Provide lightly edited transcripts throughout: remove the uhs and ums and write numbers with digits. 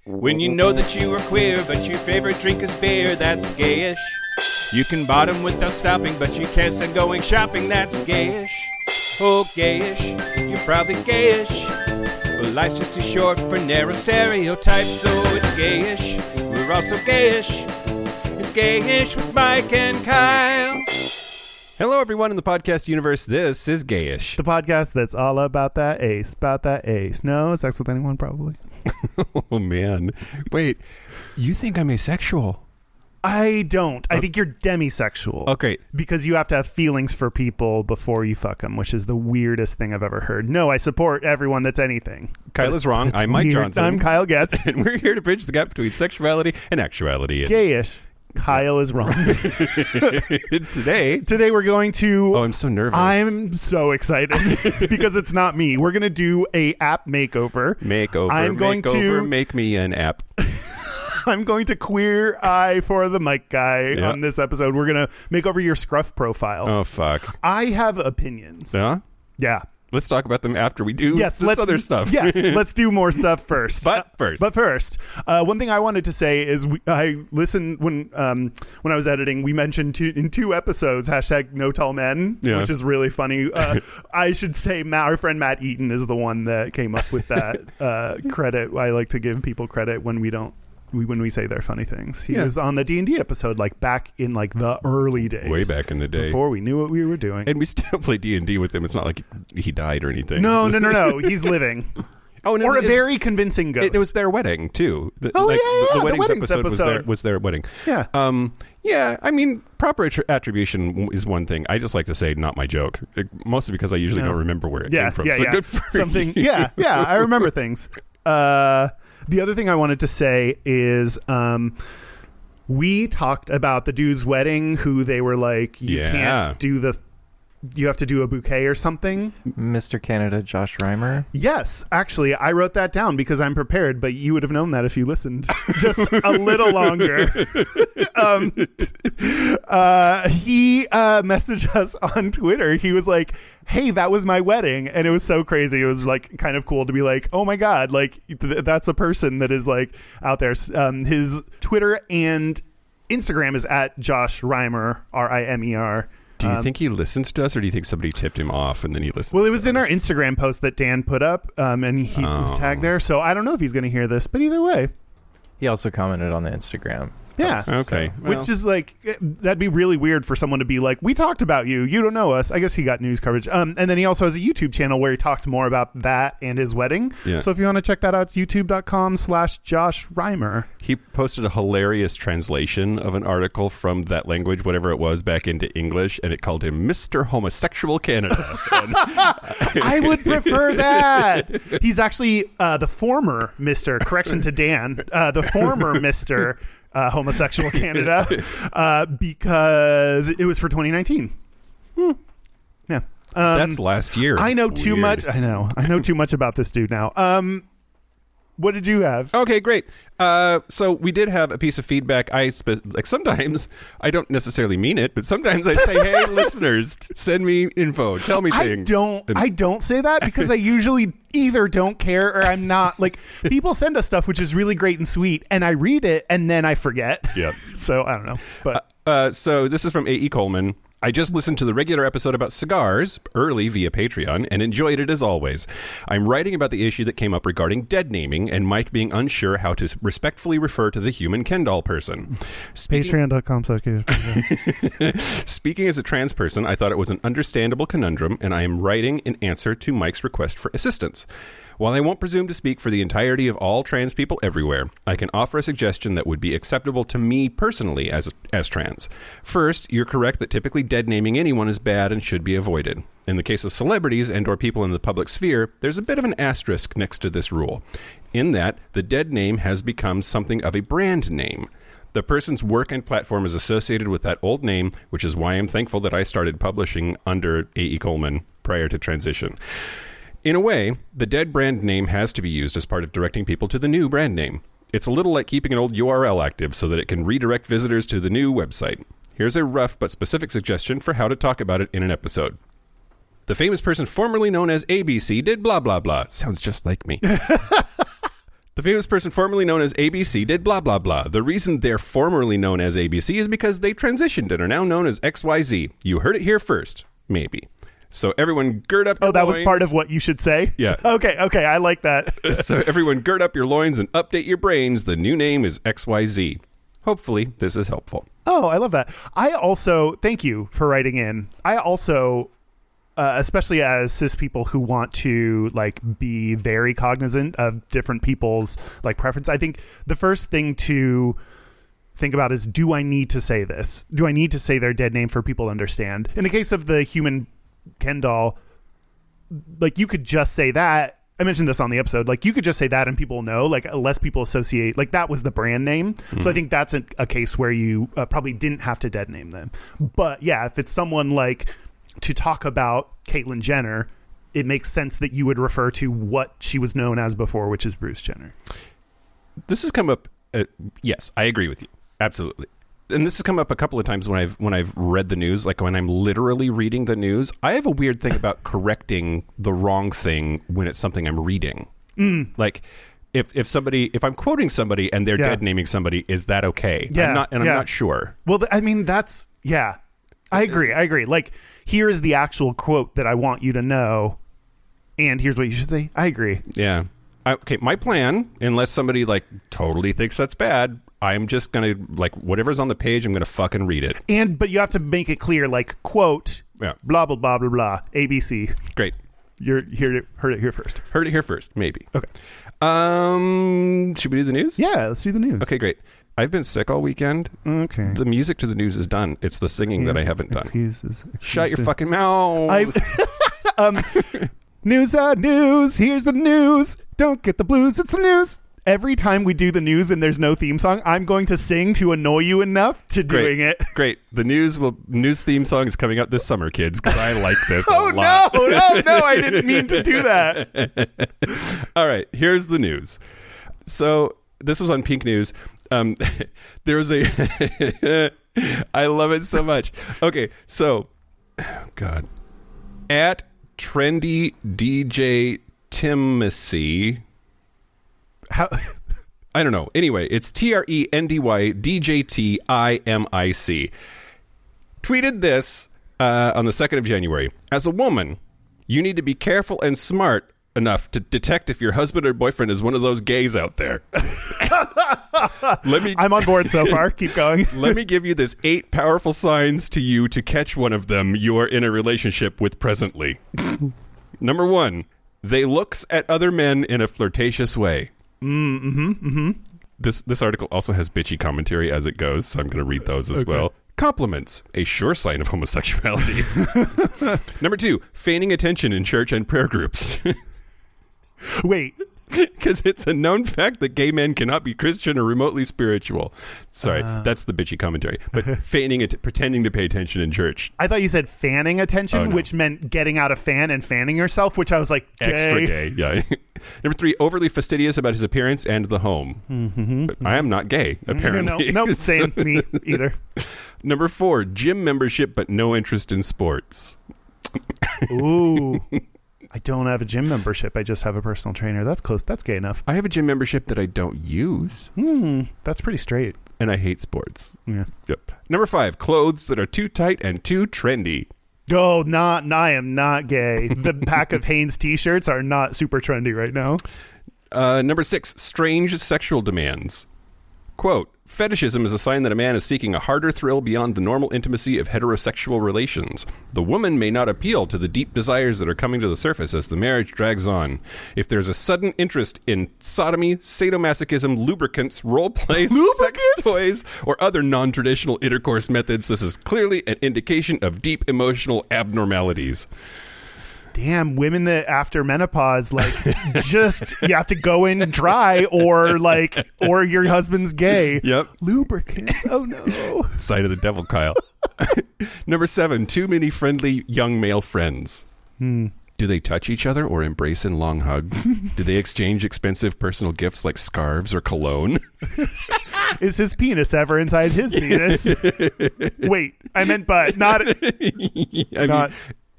When you know that you are queer, but your favorite drink is beer, that's gayish. You can bottom without stopping, but you can't stand going shopping, that's gayish. Oh, gayish, you're probably gayish. Well, life's just too short for narrow stereotypes, so it's gayish. We're also gayish. It's gayish with Mike and Kyle. Hello, everyone in the podcast universe. This is Gayish. The podcast that's all about that ace, No, sex with anyone, probably. Oh, man. Wait, you think I'm asexual? I don't. I think you're demisexual. Okay. Because you have to have feelings for people before you fuck them, which is the weirdest thing I've ever heard. No, I support everyone that's anything. Kyle is wrong. I'm Mike Johnson. I'm Kyle Getz. And we're here to bridge the gap between sexuality and actuality. Gayish. Kyle is wrong. Today we're going to... Oh, I'm so nervous. I'm so excited because it's not me. We're going to do a app makeover. I'm going to make me an app. I'm going to queer eye for the Mike guy on this episode. We're going to make over your scruff profile. Oh, fuck. I have opinions. Huh? Yeah. Let's talk about them after we do this other stuff. Yes, let's do more stuff first. But first, one thing I wanted to say is I listened when I was editing. We mentioned in two episodes #No Tall Men, which is really funny. I should say our friend Matt Eaton is the one that came up with that credit. I like to give people credit when we say they're funny things. He was on the D&D episode back in the early days. Way back in the day. Before we knew what we were doing. And we still play D&D with him. It's not like he died or anything. No. He's living. Or a very convincing ghost. It was their wedding, too. The weddings episode was their wedding. Yeah. I mean, proper attribution is one thing. I just like to say, not my joke. Mostly because I usually don't remember where it came from. So good for something. You. Yeah, I remember things. The other thing I wanted to say is we talked about the dude's wedding who they were like, you have to do a bouquet or something. Mr. Canada, Josh Reimer. Yes, actually, I wrote that down because I'm prepared, but you would have known that if you listened just a little longer. He messaged us on Twitter. He was like, hey, that was my wedding. And it was so crazy. It was kind of cool to be like, oh my God, that's a person that is out there. His Twitter and Instagram is at Josh Reimer, Rimer. Do you think he listened to us, or do you think somebody tipped him off and then he listened? Well, it was in our Instagram post that Dan put up, and he was tagged there. So I don't know if he's going to hear this, but either way. He also commented on the Instagram. Yeah. Okay. Well. Which is that'd be really weird for someone to be like, we talked about you. You don't know us. I guess he got news coverage. And then he also has a YouTube channel where he talks more about that and his wedding. Yeah. So if you want to check that out, it's youtube.com/Josh Reimer. He posted a hilarious translation of an article from that language, whatever it was, back into English, and it called him Mr. Homosexual Canada. I would prefer that. He's actually the former Mr. Correction to Dan. The former Mr. Homosexual Canada because it was for 2019. Yeah. That's last year. I know too much. I know too much about this dude now. What did you have? Okay, great. So we did have a piece of feedback. Sometimes I don't necessarily mean it, but sometimes I say, hey, listeners, send me info. Tell me things. I don't say that because I usually either don't care or I'm not. People send us stuff, which is really great and sweet, and I read it and then I forget. Yeah. So I don't know. But so this is from A.E. Coleman. I just listened to the regular episode about cigars early via Patreon and enjoyed it as always. I'm writing about the issue that came up regarding dead naming and Mike being unsure how to respectfully refer to the human Ken doll person. Patreon.com/Gayish. Speaking as a trans person, I thought it was an understandable conundrum, and I am writing in answer to Mike's request for assistance. While I won't presume to speak for the entirety of all trans people everywhere, I can offer a suggestion that would be acceptable to me personally as trans. First, you're correct that typically dead naming anyone is bad and should be avoided. In the case of celebrities and or people in the public sphere, there's a bit of an asterisk next to this rule, in that the dead name has become something of a brand name. The person's work and platform is associated with that old name, which is why I'm thankful that I started publishing under A.E. Coleman prior to transition. In a way, the dead brand name has to be used as part of directing people to the new brand name. It's a little like keeping an old URL active so that it can redirect visitors to the new website. Here's a rough but specific suggestion for how to talk about it in an episode. The famous person formerly known as ABC did blah, blah, blah. Sounds just like me. The famous person formerly known as ABC did blah, blah, blah. The reason they're formerly known as ABC is because they transitioned and are now known as XYZ. You heard it here first. Maybe. So everyone gird up your that loins. was part of what you should say? Yeah. Okay, I like that. So everyone gird up your loins and update your brains. The new name is XYZ. Hopefully this is helpful. Oh, I love that. I also, thank you for writing in. I also, especially as cis people who want to like be very cognizant of different people's like preference, I think the first thing to think about is, do I need to say this? Do I need to say their dead name for people to understand? In the case of the human Ken doll, like you could just say that. I mentioned this on the episode. Like you could just say that and people know, like less people associate, like that was the brand name. Mm-hmm. So I think that's a case where you probably didn't have to dead name them. But yeah, if it's someone like to talk about Caitlyn Jenner, it makes sense that you would refer to what she was known as before, which is Bruce Jenner. This has come up. Yes, I agree with you. Absolutely. And this has come up a couple of times when I've read the news, like when I'm literally reading the news. I have a weird thing about correcting the wrong thing when it's something I'm reading. Like if I'm quoting somebody and they're dead naming somebody, is that okay? Yeah. I'm not sure. Well, I mean, that's, yeah, I agree. Like, here's the actual quote that I want you to know, and here's what you should say. I agree. Yeah. Okay, my plan, unless somebody like totally thinks that's bad, I'm just gonna like whatever's on the page, I'm gonna fucking read it. But you have to make it clear, like quote, blah blah blah blah blah, ABC. Great. Heard it here first. Heard it here first, maybe. Okay. Should we do the news? Yeah, let's do the news. Okay, great. I've been sick all weekend. Okay. The music to the news is done. It's the singing that I haven't done. Excuses. Shut your fucking mouth. News. Here's the news. Don't get the blues. It's the news. Every time we do the news and there's no theme song, I'm going to sing to annoy you enough to doing it. Great. The news theme song is coming out this summer, kids, because I like this a lot. No, I didn't mean to do that. All right, here's the news. So this was on Pink News. There was a... I love it so much. Okay, so... Oh, God. At Trendy DJ Timmacy... How? I don't know. Anyway, it's TRENDY DJTIMIC. Tweeted this on the 2nd of January. As a woman, you need to be careful and smart enough to detect if your husband or boyfriend is one of those gays out there. I'm on board so far. Keep going. Let me give you this 8 powerful signs to you to catch one of them you are in a relationship with presently. Number 1, they looks at other men in a flirtatious way. This article also has bitchy commentary as it goes, so I'm going to read those as well. Compliments, a sure sign of homosexuality. Number 2, feigning attention in church and prayer groups. Wait. Because it's a known fact that gay men cannot be Christian or remotely spiritual. Sorry, that's the bitchy commentary. But feigning it, pretending to pay attention in church. I thought you said fanning attention, which meant getting out a fan and fanning yourself, which I was like, gay. Extra gay, yeah. Number 3, overly fastidious about his appearance and the home. But I am not gay, apparently. No, same, me either. Number 4, gym membership but no interest in sports. Ooh. I don't have a gym membership. I just have a personal trainer. That's close. That's gay enough. I have a gym membership that I don't use. That's pretty straight. And I hate sports. Yeah. Yep. Number 5, clothes that are too tight and too trendy. Oh, I am not gay. The pack of Hanes t-shirts are not super trendy right now. Number 6, strange sexual demands. Quote, fetishism is a sign that a man is seeking a harder thrill beyond the normal intimacy of heterosexual relations. The woman may not appeal to the deep desires that are coming to the surface as the marriage drags on. If there's a sudden interest in sodomy, sadomasochism, lubricants, roleplay, sex toys, or other non-traditional intercourse methods, this is clearly an indication of deep emotional abnormalities. Damn, women that after menopause, like, just, you have to go in dry or your husband's gay. Yep. Lubricants. Oh, no. Side of the devil, Kyle. Number 7, too many friendly young male friends. Do they touch each other or embrace in long hugs? Do they exchange expensive personal gifts like scarves or cologne? Is his penis ever inside his penis? Wait, I meant butt, not... I mean,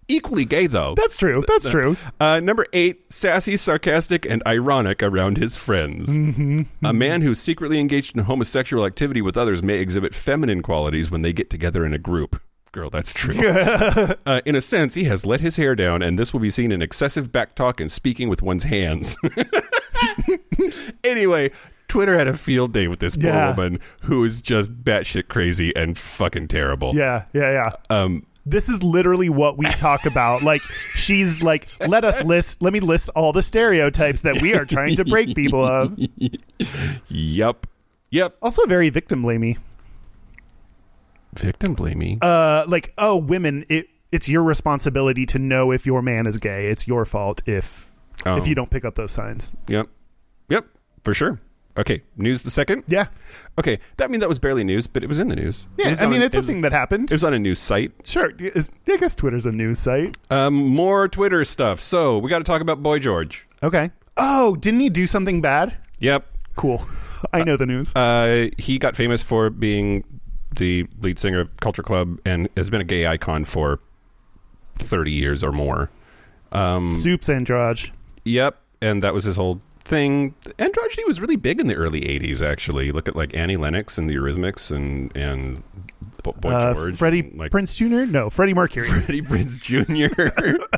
Equally gay, though. That's true. That's true. Number 8, sassy, sarcastic, and ironic around his friends. A man who's secretly engaged in homosexual activity with others may exhibit feminine qualities when they get together in a group. Girl, that's true. In a sense, he has let his hair down, and this will be seen in excessive backtalk and speaking with one's hands. Anyway, Twitter had a field day with this poor woman who is just batshit crazy and fucking terrible. Yeah. This is literally what we talk about. Like, she's like, let me list all the stereotypes that we are trying to break people of. Yep. Also very victim blamey. Victim blamey? Like, oh, women, it's your responsibility to know if your man is gay. It's your fault if you don't pick up those signs. Yep, for sure. Okay, news the second? Yeah. Okay, that was barely news, but it was in the news. Yeah, it's a thing that happened. It was on a news site. Sure. I guess Twitter's a news site. More Twitter stuff. So, we got to talk about Boy George. Okay. Oh, didn't he do something bad? Yep. Cool. I know the news. He got famous for being the lead singer of Culture Club and has been a gay icon for 30 years or more. Soups Androgy. Yep, and that was his whole thing. Androgyny was really big in the early 80s, actually. Look at like Annie Lennox and the Eurythmics and Boy George. Freddie Prinze Jr.? No, Freddie Mercury. Freddie Prinze Jr.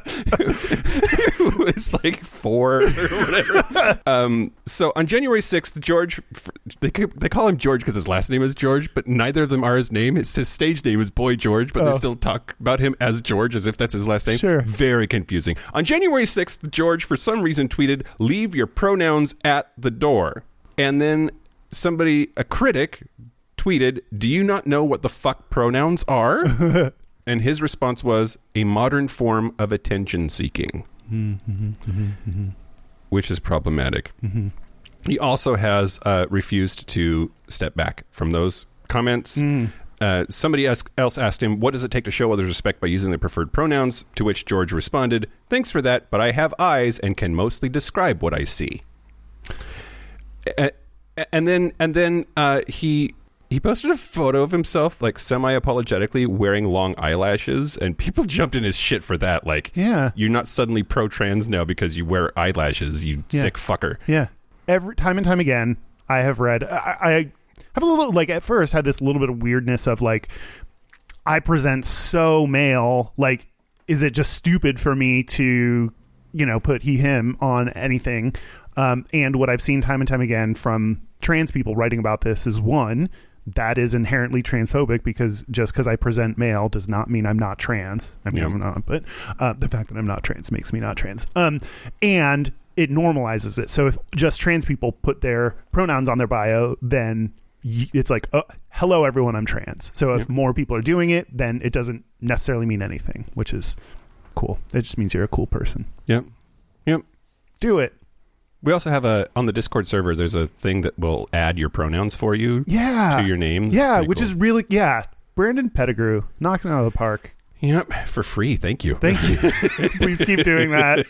who was like 4 or whatever. So on January 6th, George, they call him George because his last name is George, but neither of them are his name. His stage name is Boy George, but they still talk about him as George as if that's his last name. Sure. Very confusing. On January 6th, George, for some reason, tweeted, "Leave your pronouns at the door." And then a critic, tweeted, "Do you not know what the fuck pronouns are?" And his response was, "A modern form of attention seeking," which is problematic. He also has refused to step back from those comments. Somebody else asked him, "What does it take to show others respect by using their preferred pronouns?" To which George responded, "Thanks for that, but I have eyes and can mostly describe what I see." And then he posted a photo of himself, like, semi-apologetically wearing long eyelashes, and people jumped in his shit for that. Like, you're not suddenly pro-trans now because you wear eyelashes, you sick fucker. Yeah. Every time and time again, I have read... I have a little, like, at first had this little bit of weirdness of, like, I present so male, like, is it just stupid for me to, put he, him on anything? And what I've seen time and time again from trans people writing about this is, one, that is inherently transphobic, because just because I present male does not mean I'm not trans. I mean, I'm not, but the fact that I'm not trans makes me not trans. And it normalizes it. So if just trans people put their pronouns on their bio, then it's like, oh, hello, everyone, I'm trans. So if more people are doing it, then it doesn't necessarily mean anything, which is cool. It just means you're a cool person. Yep. Do it. We also have on the Discord server, there's a thing that will add your pronouns for you to your name. Yeah, which is really, Brandon Pettigrew, knocking it out of the park. Yep, for free. Thank you. Thank you. Please keep doing that.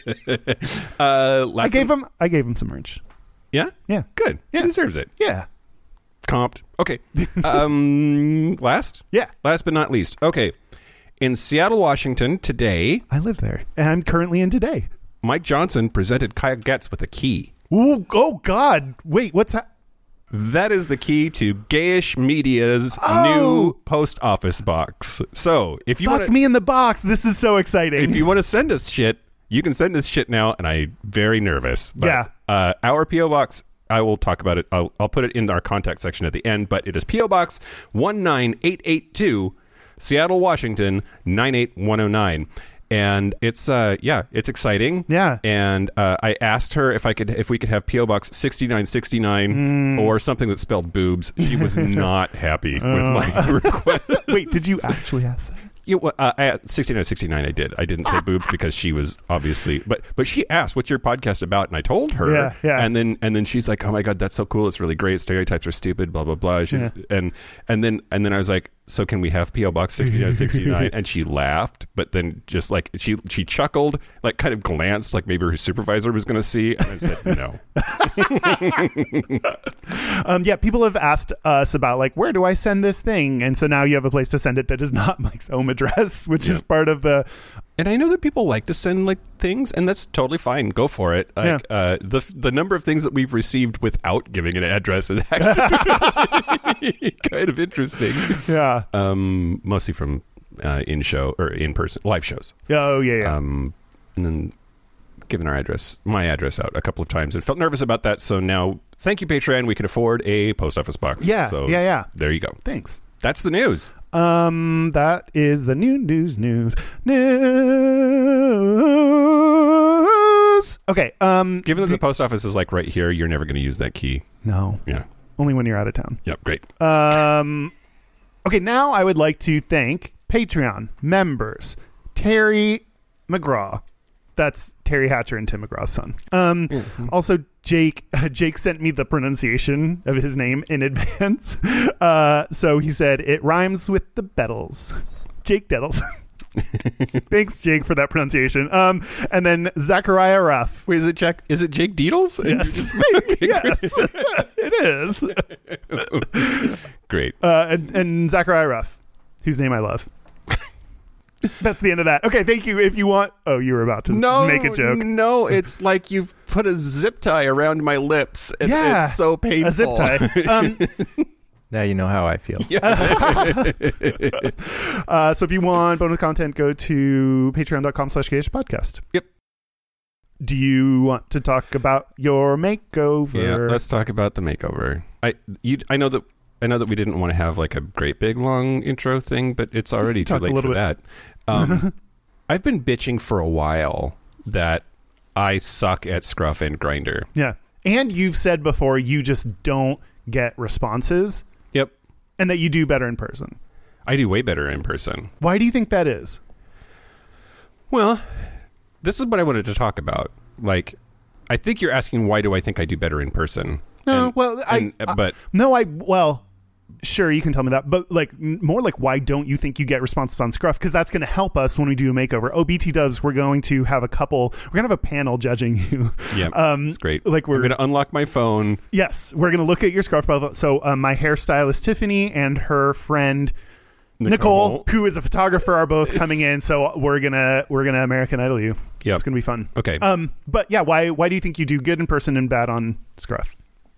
I gave him some merch. Yeah? Yeah. Good. Yeah. He deserves it. Yeah. Comped. Okay. Last? Yeah. Last but not least. Okay. In Seattle, Washington, today... I live there, and I'm currently in today. Mike Johnson presented Kyle Getz with a key. Ooh, oh, God. Wait, what's that? That is the key to Gayish Media's new post office box. So, if you Fuck me in the box. This is so exciting. If you want to send us shit, you can send us shit now, and I'm very nervous. But, our P.O. Box, I will talk about it. I'll put it in our contact section at the end, but it is P.O. Box 19882, Seattle, Washington, 98109. And it's it's exciting. Yeah. And I asked her if we could have P.O. Box 6969 or something that spelled boobs. She was not happy with my request. Wait, did you actually ask that? At 6969 I did. I didn't say boobs because she was obviously, but she asked, "What's your podcast about?" And I told her. Yeah. And then she's like, "Oh my God, that's so cool! It's really great. Stereotypes are stupid. Blah blah blah." And then I was like, "So can we have P.O. Box 6969?" And she laughed, but then just like she chuckled, like kind of glanced, like maybe her supervisor was going to see, and I said no. People have asked us about, like, where do I send this thing? And so now you have a place to send it that is not Mike's home address, which is part of the And I know that people like to send like things, and that's totally fine. Go for it. Like, the number of things that we've received without giving an address is actually kind of interesting. Yeah. Mostly from in show or in person live shows. Oh yeah. And then given my address out a couple of times and felt nervous about that. So now, thank you, Patreon. We can afford a post office box. Yeah. So yeah. There you go. Thanks. That's the news. That is the news. Okay. Given that the post office is like right here, you're never going to use that key. No. Yeah. Only when you're out of town. Yep. Great. Okay. Now I would like to thank Patreon members Terry McGraw. That's Terry Hatcher and Tim McGraw's son. Also, Jake sent me the pronunciation of his name in advance. So he said, it rhymes with the Bettles. Jake Dettles. Thanks, Jake, for that pronunciation. And then Zachariah Ruff. Wait, is it Jake Deedles? Yes. Yes, it is. Great. And Zachariah Ruff, whose name I love. That's the end of that. Okay, thank you. If you want... Oh, you were about to make a joke. No, it's like you've put a zip tie around my lips. It's so painful. A zip tie. Now you know how I feel. So if you want bonus content, go to patreon.com/gahpodcast. Yep. Do you want to talk about your makeover? Yeah, let's talk about the makeover. I know that we didn't want to have like a great big long intro thing, but it's already too late for that. I've been bitching for a while that I suck at Scruff and Grindr. Yeah. And you've said before you just don't get responses. Yep. And that you do better in person. I do way better in person. Why do you think that is? Well, this is what I wanted to talk about. Like, I think you're asking why do I think I do better in person? No, sure, you can tell me that, but like more like why don't you think you get responses on Scruff? Because that's going to help us when we do a makeover. BT Dubs, we're going to have a panel judging you. Yeah, it's great. Like I'm going to unlock my phone. Yes, we're going to look at your Scruff profile. So my hairstylist Tiffany and her friend Nicole, who is a photographer, are both coming in. So we're gonna American Idol you. Yep. It's gonna be fun. Okay. But yeah, why do you think you do good in person and bad on Scruff?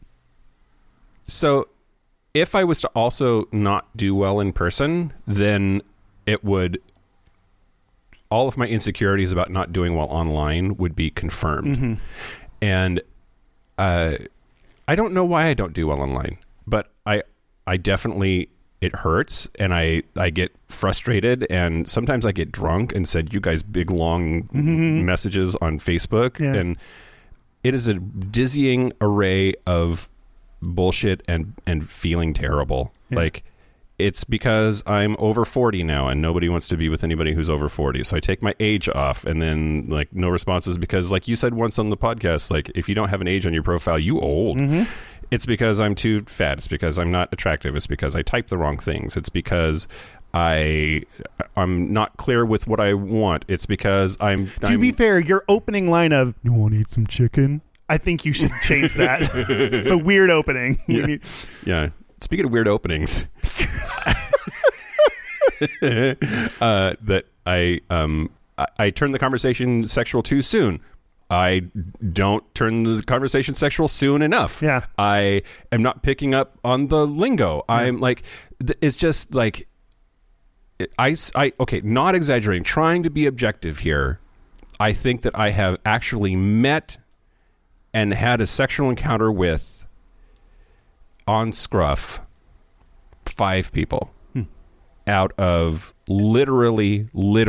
So, if I was to also not do well in person, then all of my insecurities about not doing well online would be confirmed. Mm-hmm. And I don't know why I don't do well online, but I definitely, it hurts, and I get frustrated, and sometimes I get drunk and send you guys big long messages on Facebook, and it is a dizzying array of bullshit and feeling terrible. Like, it's because I'm over 40 now and nobody wants to be with anybody who's over 40, so I take my age off, and then like no responses because, like you said once on the podcast, like if you don't have an age on your profile, you old. It's because I'm too fat. It's because I'm not attractive. It's because I type the wrong things. It's because I'm not clear with what I want. It's because to be fair, your opening line of "You want to eat some chicken?" I think you should change that. It's a weird opening. Yeah. Speaking of weird openings, that I turn the conversation sexual too soon. I don't turn the conversation sexual soon enough. Yeah. I am not picking up on the lingo. Yeah. I'm like, it's just like, okay, not exaggerating, trying to be objective here. I think that I have actually met and had a sexual encounter with, on Scruff, 5 people out of literally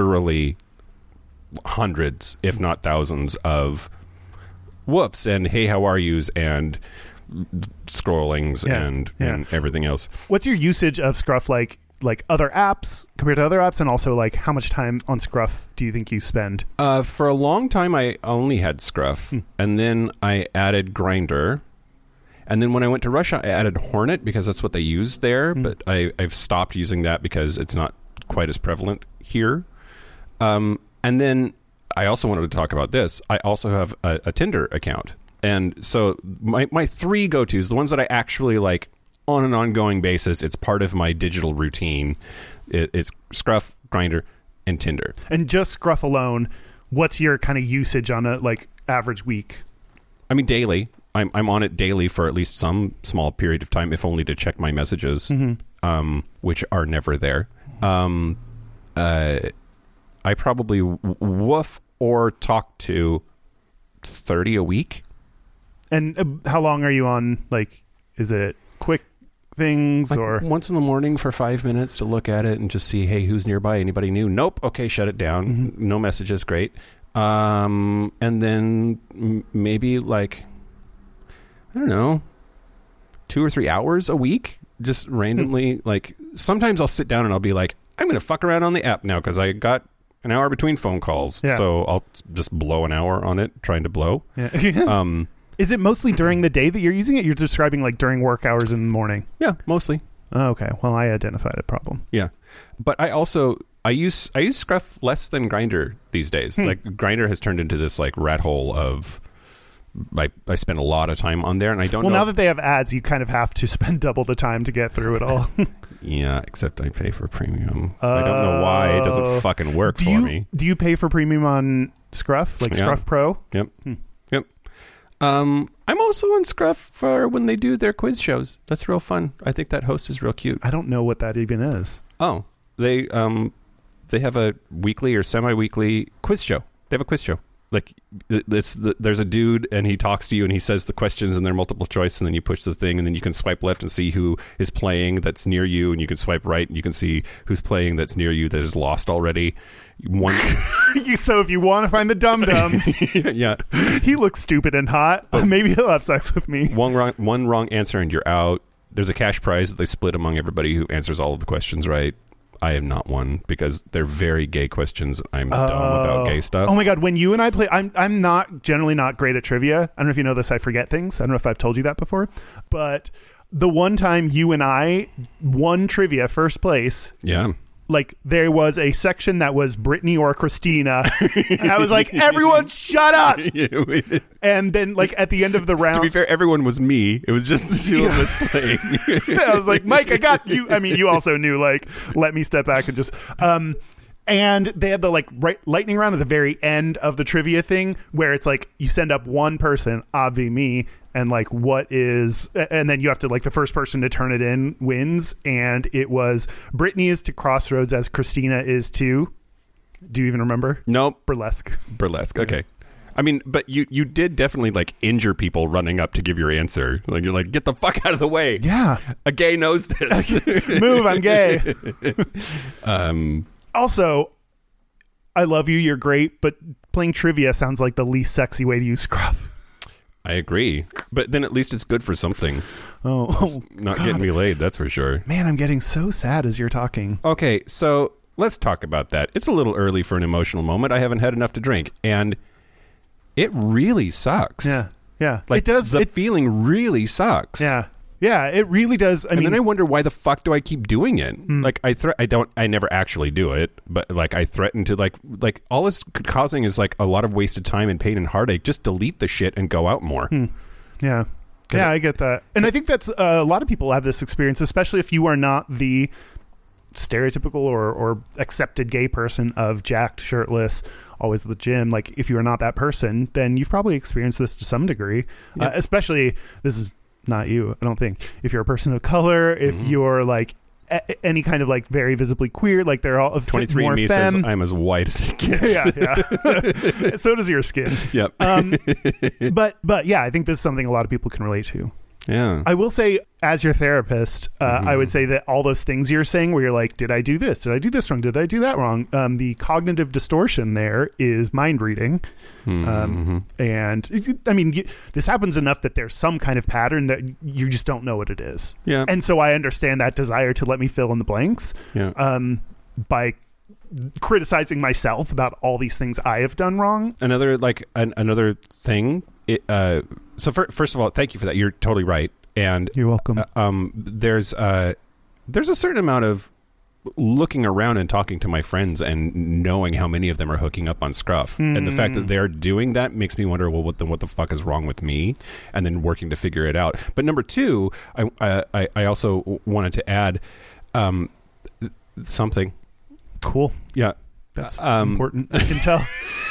hundreds, if not thousands, of whoofs and hey, how are yous and scrollings and everything else. What's your usage of Scruff like other apps compared to other apps, and also like how much time on Scruff do you think you spend? For a long time I only had Scruff, and then I added Grindr, and then when I went to Russia I added Hornet because that's what they use there, but I've stopped using that because it's not quite as prevalent here. And then I also wanted to talk about this. I also have a Tinder account, and so my 3 go-tos, the ones that I actually like on an ongoing basis, it's part of my digital routine. It's Scruff, Grindr, and Tinder. And just Scruff alone, what's your kind of usage on a like average week? I mean, daily. I'm on it daily for at least some small period of time, if only to check my messages, which are never there. I probably woof or talk to 30 a week. And how long are you on? Like, is it quick things, like or once in the morning for 5 minutes to look at it and just see, hey, who's nearby? Anybody new? Nope. Okay, shut it down. No messages. Great. And then maybe like, I don't know, 2 or 3 hours a week, just randomly. Like sometimes I'll sit down and I'll be like, I'm going to fuck around on the app now because I got an hour between phone calls. Yeah. So I'll just blow an hour on it, trying to blow. Yeah. Is it mostly during the day that you're using it? You're describing like during work hours in the morning. Yeah, mostly. Oh, okay. Well, I identified a problem. Yeah. But I use Scruff less than Grindr these days. Like Grindr has turned into this like rat hole of I spend a lot of time on there, and I don't know. Well, now that they have ads, you kind of have to spend double the time to get through it all. Yeah, except I pay for premium. I don't know why it doesn't fucking work for me. Do you pay for premium on Scruff, like Scruff Pro? Yep. Yep. I'm also on Scruff for when they do their quiz shows. That's real fun. I think that host is real cute. I don't know what that even is. Oh, they have a weekly or semi-weekly quiz show. They have a quiz show. Like there's a dude and he talks to you and he says the questions and they're multiple choice, and then you push the thing and then you can swipe left and see who is playing that's near you, and you can swipe right and you can see who's playing that's near you that is lost already. So if you want to find the dum-dums, yeah, he looks stupid and hot. Maybe he'll have sex with me. One wrong answer and you're out. There's a cash prize that they split among everybody who answers all of the questions right. I am not one because they're very gay questions. I'm dumb about gay stuff. Oh my god! When you and I play, I'm not generally not great at trivia. I don't know if you know this. I forget things. I don't know if I've told you that before. But the one time you and I won trivia first place, yeah. Like there was a section that was Brittany or Christina, and I was like, "Everyone, shut up!" And then, like at the end of the round, to be fair, everyone was me. It was just the two of us playing. I was like, "Mike, I got you." I mean, you also knew, like, let me step back and just. And they had the like lightning round at the very end of the trivia thing, where it's like you send up one person, obvi me, and like what is, and then you have to like the first person to turn it in wins, and it was Brittany is to Crossroads as Christina is to. Do you even remember? Nope. Burlesque. Okay. I mean, but you did definitely like injure people running up to give your answer. Like you're like, get the fuck out of the way. Yeah. A gay knows this. Move. I'm gay. Also, I love you. You're great, but playing trivia sounds like the least sexy way to use Scruff. I agree, but then at least it's good for something. Oh not God. Getting me laid, that's for sure. Man, I'm getting so sad as you're talking. Okay, so let's talk about that. It's a little early for an emotional moment. I haven't had enough to drink, and it really sucks. Yeah. Like, it does. The feeling really sucks. Yeah, it really does. I mean, then I wonder why the fuck do I keep doing it? Like I never actually do it, but like I threaten to like all it's causing is like a lot of wasted time and pain and heartache. Just delete the shit and go out more. Yeah. Yeah, I get that. And I think that's a lot of people have this experience, especially if you are not the stereotypical or accepted gay person of jacked, shirtless, always at the gym. Like if you are not that person, then you've probably experienced this to some degree. Yep. Especially, this is not you, I don't think. If you're a person of color, if you're like any kind of like very visibly queer, like they're all 23 more me femme. says I'm as white as it gets. Yeah. So does your skin. Yep. But yeah, I think this is something a lot of people can relate to. Yeah. I will say, as your therapist, I would say that all those things you're saying where you're like, did I do this? Did I do this wrong? Did I do that wrong? The cognitive distortion there is mind reading. And I mean, this happens enough that there's some kind of pattern that you just don't know what it is. Yeah. And so I understand that desire to let me fill in the blanks by criticizing myself about all these things I have done wrong. Another thing. So first of all, thank you for that. You're totally right. And you're welcome. There's a certain amount of looking around and talking to my friends and knowing how many of them are hooking up on Scruff, and the fact that they're doing that makes me wonder, well, what the fuck is wrong with me? And then working to figure it out. But number two, I also wanted to add something. Cool. Yeah. That's important. I can tell.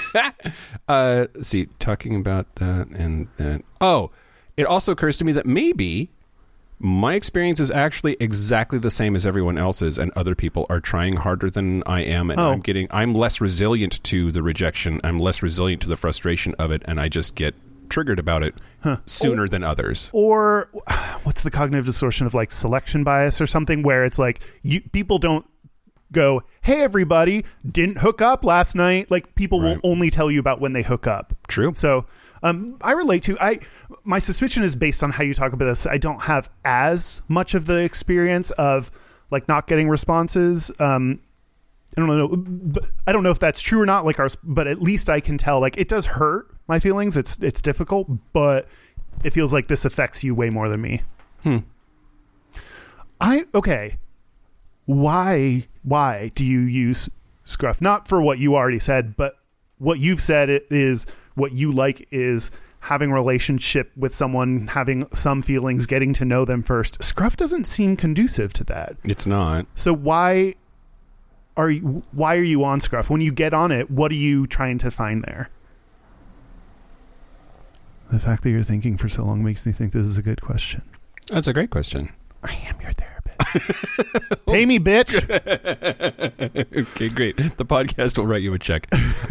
See, talking about that and then... Oh, it also occurs to me that maybe my experience is actually exactly the same as everyone else's, and other people are trying harder than I am, and I'm less resilient to the rejection. I'm less resilient to the frustration of it, and I just get triggered about it sooner than others. Or what's the cognitive distortion of like selection bias or something, where it's like people don't go, hey, everybody, didn't hook up last night. Like people will only tell you about when they hook up. True. So I relate to, my suspicion is based on how you talk about this. I don't have as much of the experience of like not getting responses. I don't know if that's true or not, like ours, but at least I can tell, like, it does hurt my feelings. It's difficult, but it feels like this affects you way more than me. Okay. Why do you use Scruff? Not for what you already said, but what you've said is what you like is having a relationship with someone, having some feelings, getting to know them first. Scruff doesn't seem conducive to that. It's not. So why are you on Scruff? When you get on it, what are you trying to find there? The fact that you're thinking for so long makes me think this is a good question. That's a great question. I am your therapist. Pay me, bitch. Okay, great. The podcast will write you a check.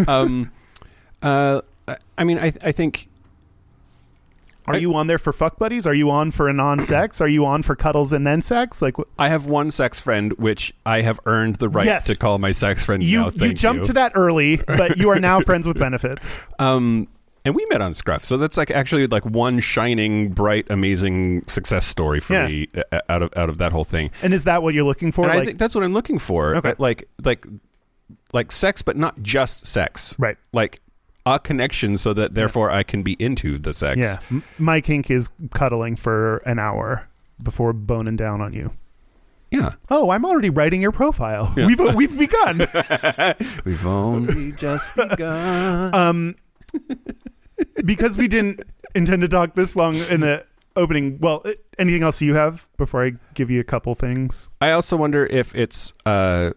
I mean, I think... Are you on there for fuck buddies? Are you on for non-sex? Are you on for cuddles and then sex? Like, I have one sex friend, which I have earned the right to call my sex friend. You jumped to that early, but you are now friends with benefits. And we met on Scruff, so that's like actually like one shining, bright, amazing success story for me out of that whole thing. And is that what you're looking for? And I think that's what I'm looking for. Okay. Like sex, but not just sex. Right. Like a connection, so that therefore I can be into the sex. Yeah. My kink is cuddling for an hour before boning down on you. Yeah. Oh, I'm already writing your profile. Yeah. We've begun. We've only just begun. Because we didn't intend to talk this long in the opening. Well, anything else you have before I give you a couple things? I also wonder if it's this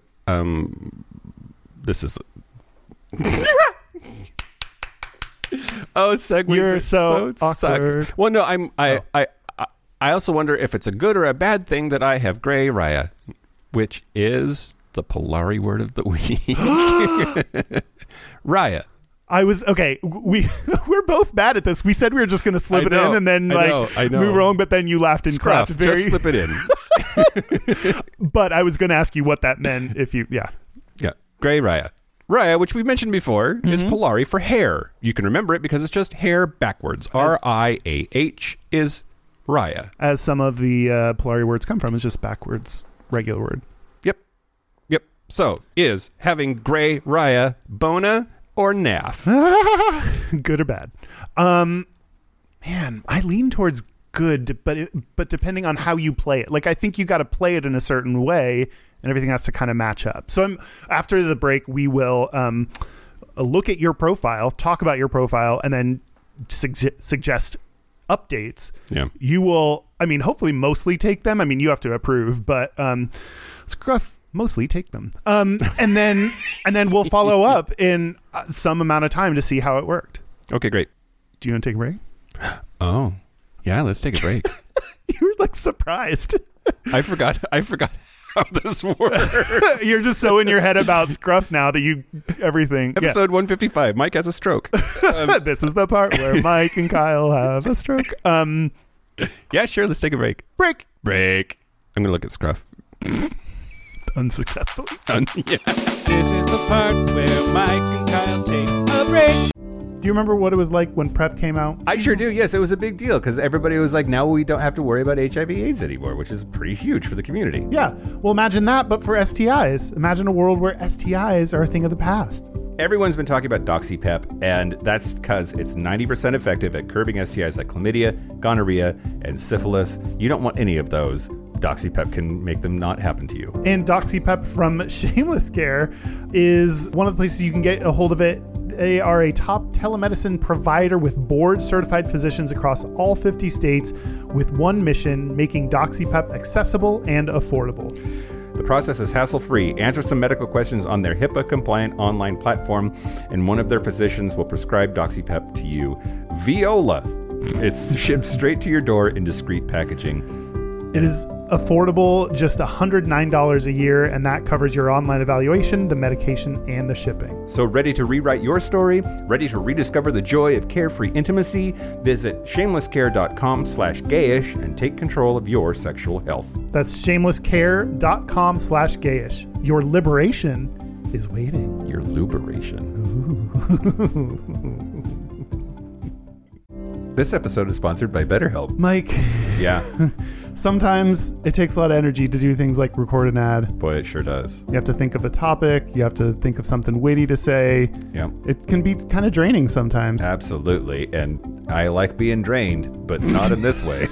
is segues. You're so awkward. Well, no, I also wonder if it's a good or a bad thing that I have gray raya, which is the Polari word of the week. Raya. We're both bad at this. We said we were just going to slip it in and then I know. we were wrong, but then you laughed and Scruff, craft. Just slip it in. But I was going to ask you what that meant if you, Yeah. Gray raya. Raya, which we mentioned before, is Polari for hair. You can remember it because it's just hair backwards. R-I-A-H is raya. As some of the Polari words come from, it's just backwards, regular word. Yep. So, is having gray raya bona or naff? Good or bad? Man, I lean towards good, but depending on how you play it. Like, I think you got to play it in a certain way, and everything has to kind of match up. So after the break, we will look at your profile, talk about your profile, and then suggest updates. Yeah. You will, hopefully mostly take them. You have to approve, but Scruff, mostly take them. And then we'll follow up in some amount of time to see how it worked. Okay, great. Do you want to take a break? Oh, yeah, let's take a break. You were like surprised. I forgot how this works. You're just so in your head about Scruff now that everything. Episode 155. Mike has a stroke. This is the part where Mike and Kyle have a stroke. Yeah, sure. Let's take a break. Break. I'm going to look at Scruff. Unsuccessfully. Yeah. This is the part where Mike and Kyle take a break. Do you remember what it was like when PrEP came out? I sure do. Yes, it was a big deal because everybody was like, now we don't have to worry about HIV/AIDS anymore, which is pretty huge for the community. Yeah. Well, imagine that, but for STIs. Imagine a world where STIs are a thing of the past. Everyone's been talking about DoxyPep, and that's because it's 90% effective at curbing STIs like chlamydia, gonorrhea, and syphilis. You don't want any of those. DoxyPep can make them not happen to you. And DoxyPep from Shameless Care is one of the places you can get a hold of it. They are a top telemedicine provider with board-certified physicians across all 50 states with one mission, making DoxyPep accessible and affordable. The process is hassle-free. Answer some medical questions on their HIPAA-compliant online platform, and one of their physicians will prescribe DoxyPep to you. Viola. It's shipped straight to your door in discreet packaging. It is affordable, just $109 a year, and that covers your online evaluation, the medication, and the shipping. So ready to rewrite your story? Ready to rediscover the joy of carefree intimacy? Visit shamelesscare.com/gayish and take control of your sexual health. That's shamelesscare.com/gayish. Your liberation is waiting. Your luberation. This episode is sponsored by BetterHelp. Mike. Yeah. Sometimes it takes a lot of energy to do things like record an ad. Boy, it sure does. You have to think of a topic. You have to think of something witty to say. Yeah. It can be kind of draining sometimes. Absolutely. And I like being drained, but not in this way.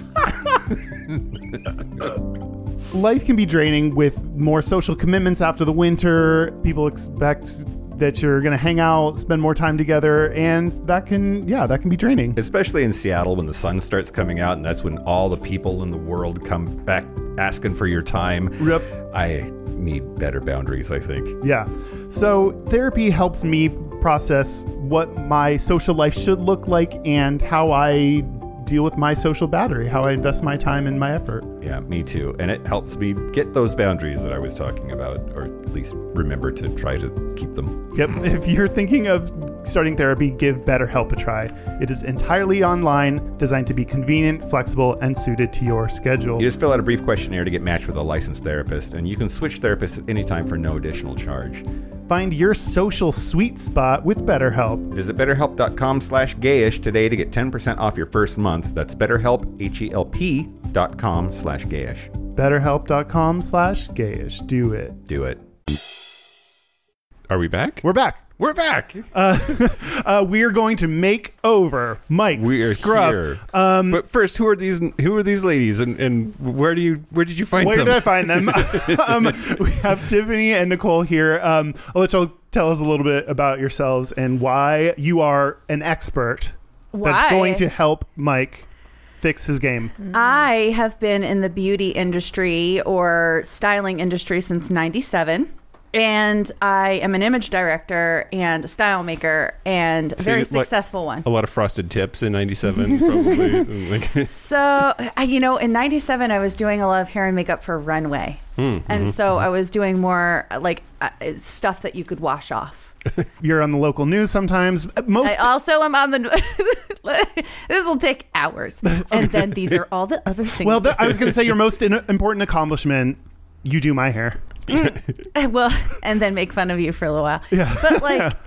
Life can be draining with more social commitments after the winter. People expect that you're going to hang out, spend more time together, and that can be draining. Especially in Seattle when the sun starts coming out, and that's when all the people in the world come back asking for your time. Yep. I need better boundaries, I think. Yeah. So therapy helps me process what my social life should look like and how I deal with my social battery, how I invest my time and my effort. Yeah, me too. And it helps me get those boundaries that I was talking about, or at least remember to try to keep them. Yep. If you're thinking of starting therapy, give BetterHelp a try. It is entirely online, designed to be convenient, flexible, and suited to your schedule. You just fill out a brief questionnaire to get matched with a licensed therapist, and you can switch therapists at any time for no additional charge. Find your social sweet spot with BetterHelp. Visit BetterHelp.com/gayish today to get 10% off your first month. That's BetterHelp, HELP.com/gayish. BetterHelp.com/gayish. Do it. Do it. Are we back? We're back. We're back. We are going to make over Mike's We are Scruff. here. But first, who are these ladies, and where did you find them? Where did I find them? We have Tiffany and Nicole here. I'll let y'all tell us a little bit about yourselves and why you are an expert that's going to help Mike fix his game. I have been in the beauty industry or styling industry since '97. And I am an image director and a style maker and a very successful one. A lot of frosted tips in '97, probably. So, in '97, I was doing a lot of hair and makeup for Runway. And so I was doing more like stuff that you could wash off. You're on the local news sometimes. I also am on the... This will take hours. And then these are all the other things. Well, I was going to say your most important accomplishment, you do my hair. Well, and then make fun of you for a little while. Yeah. But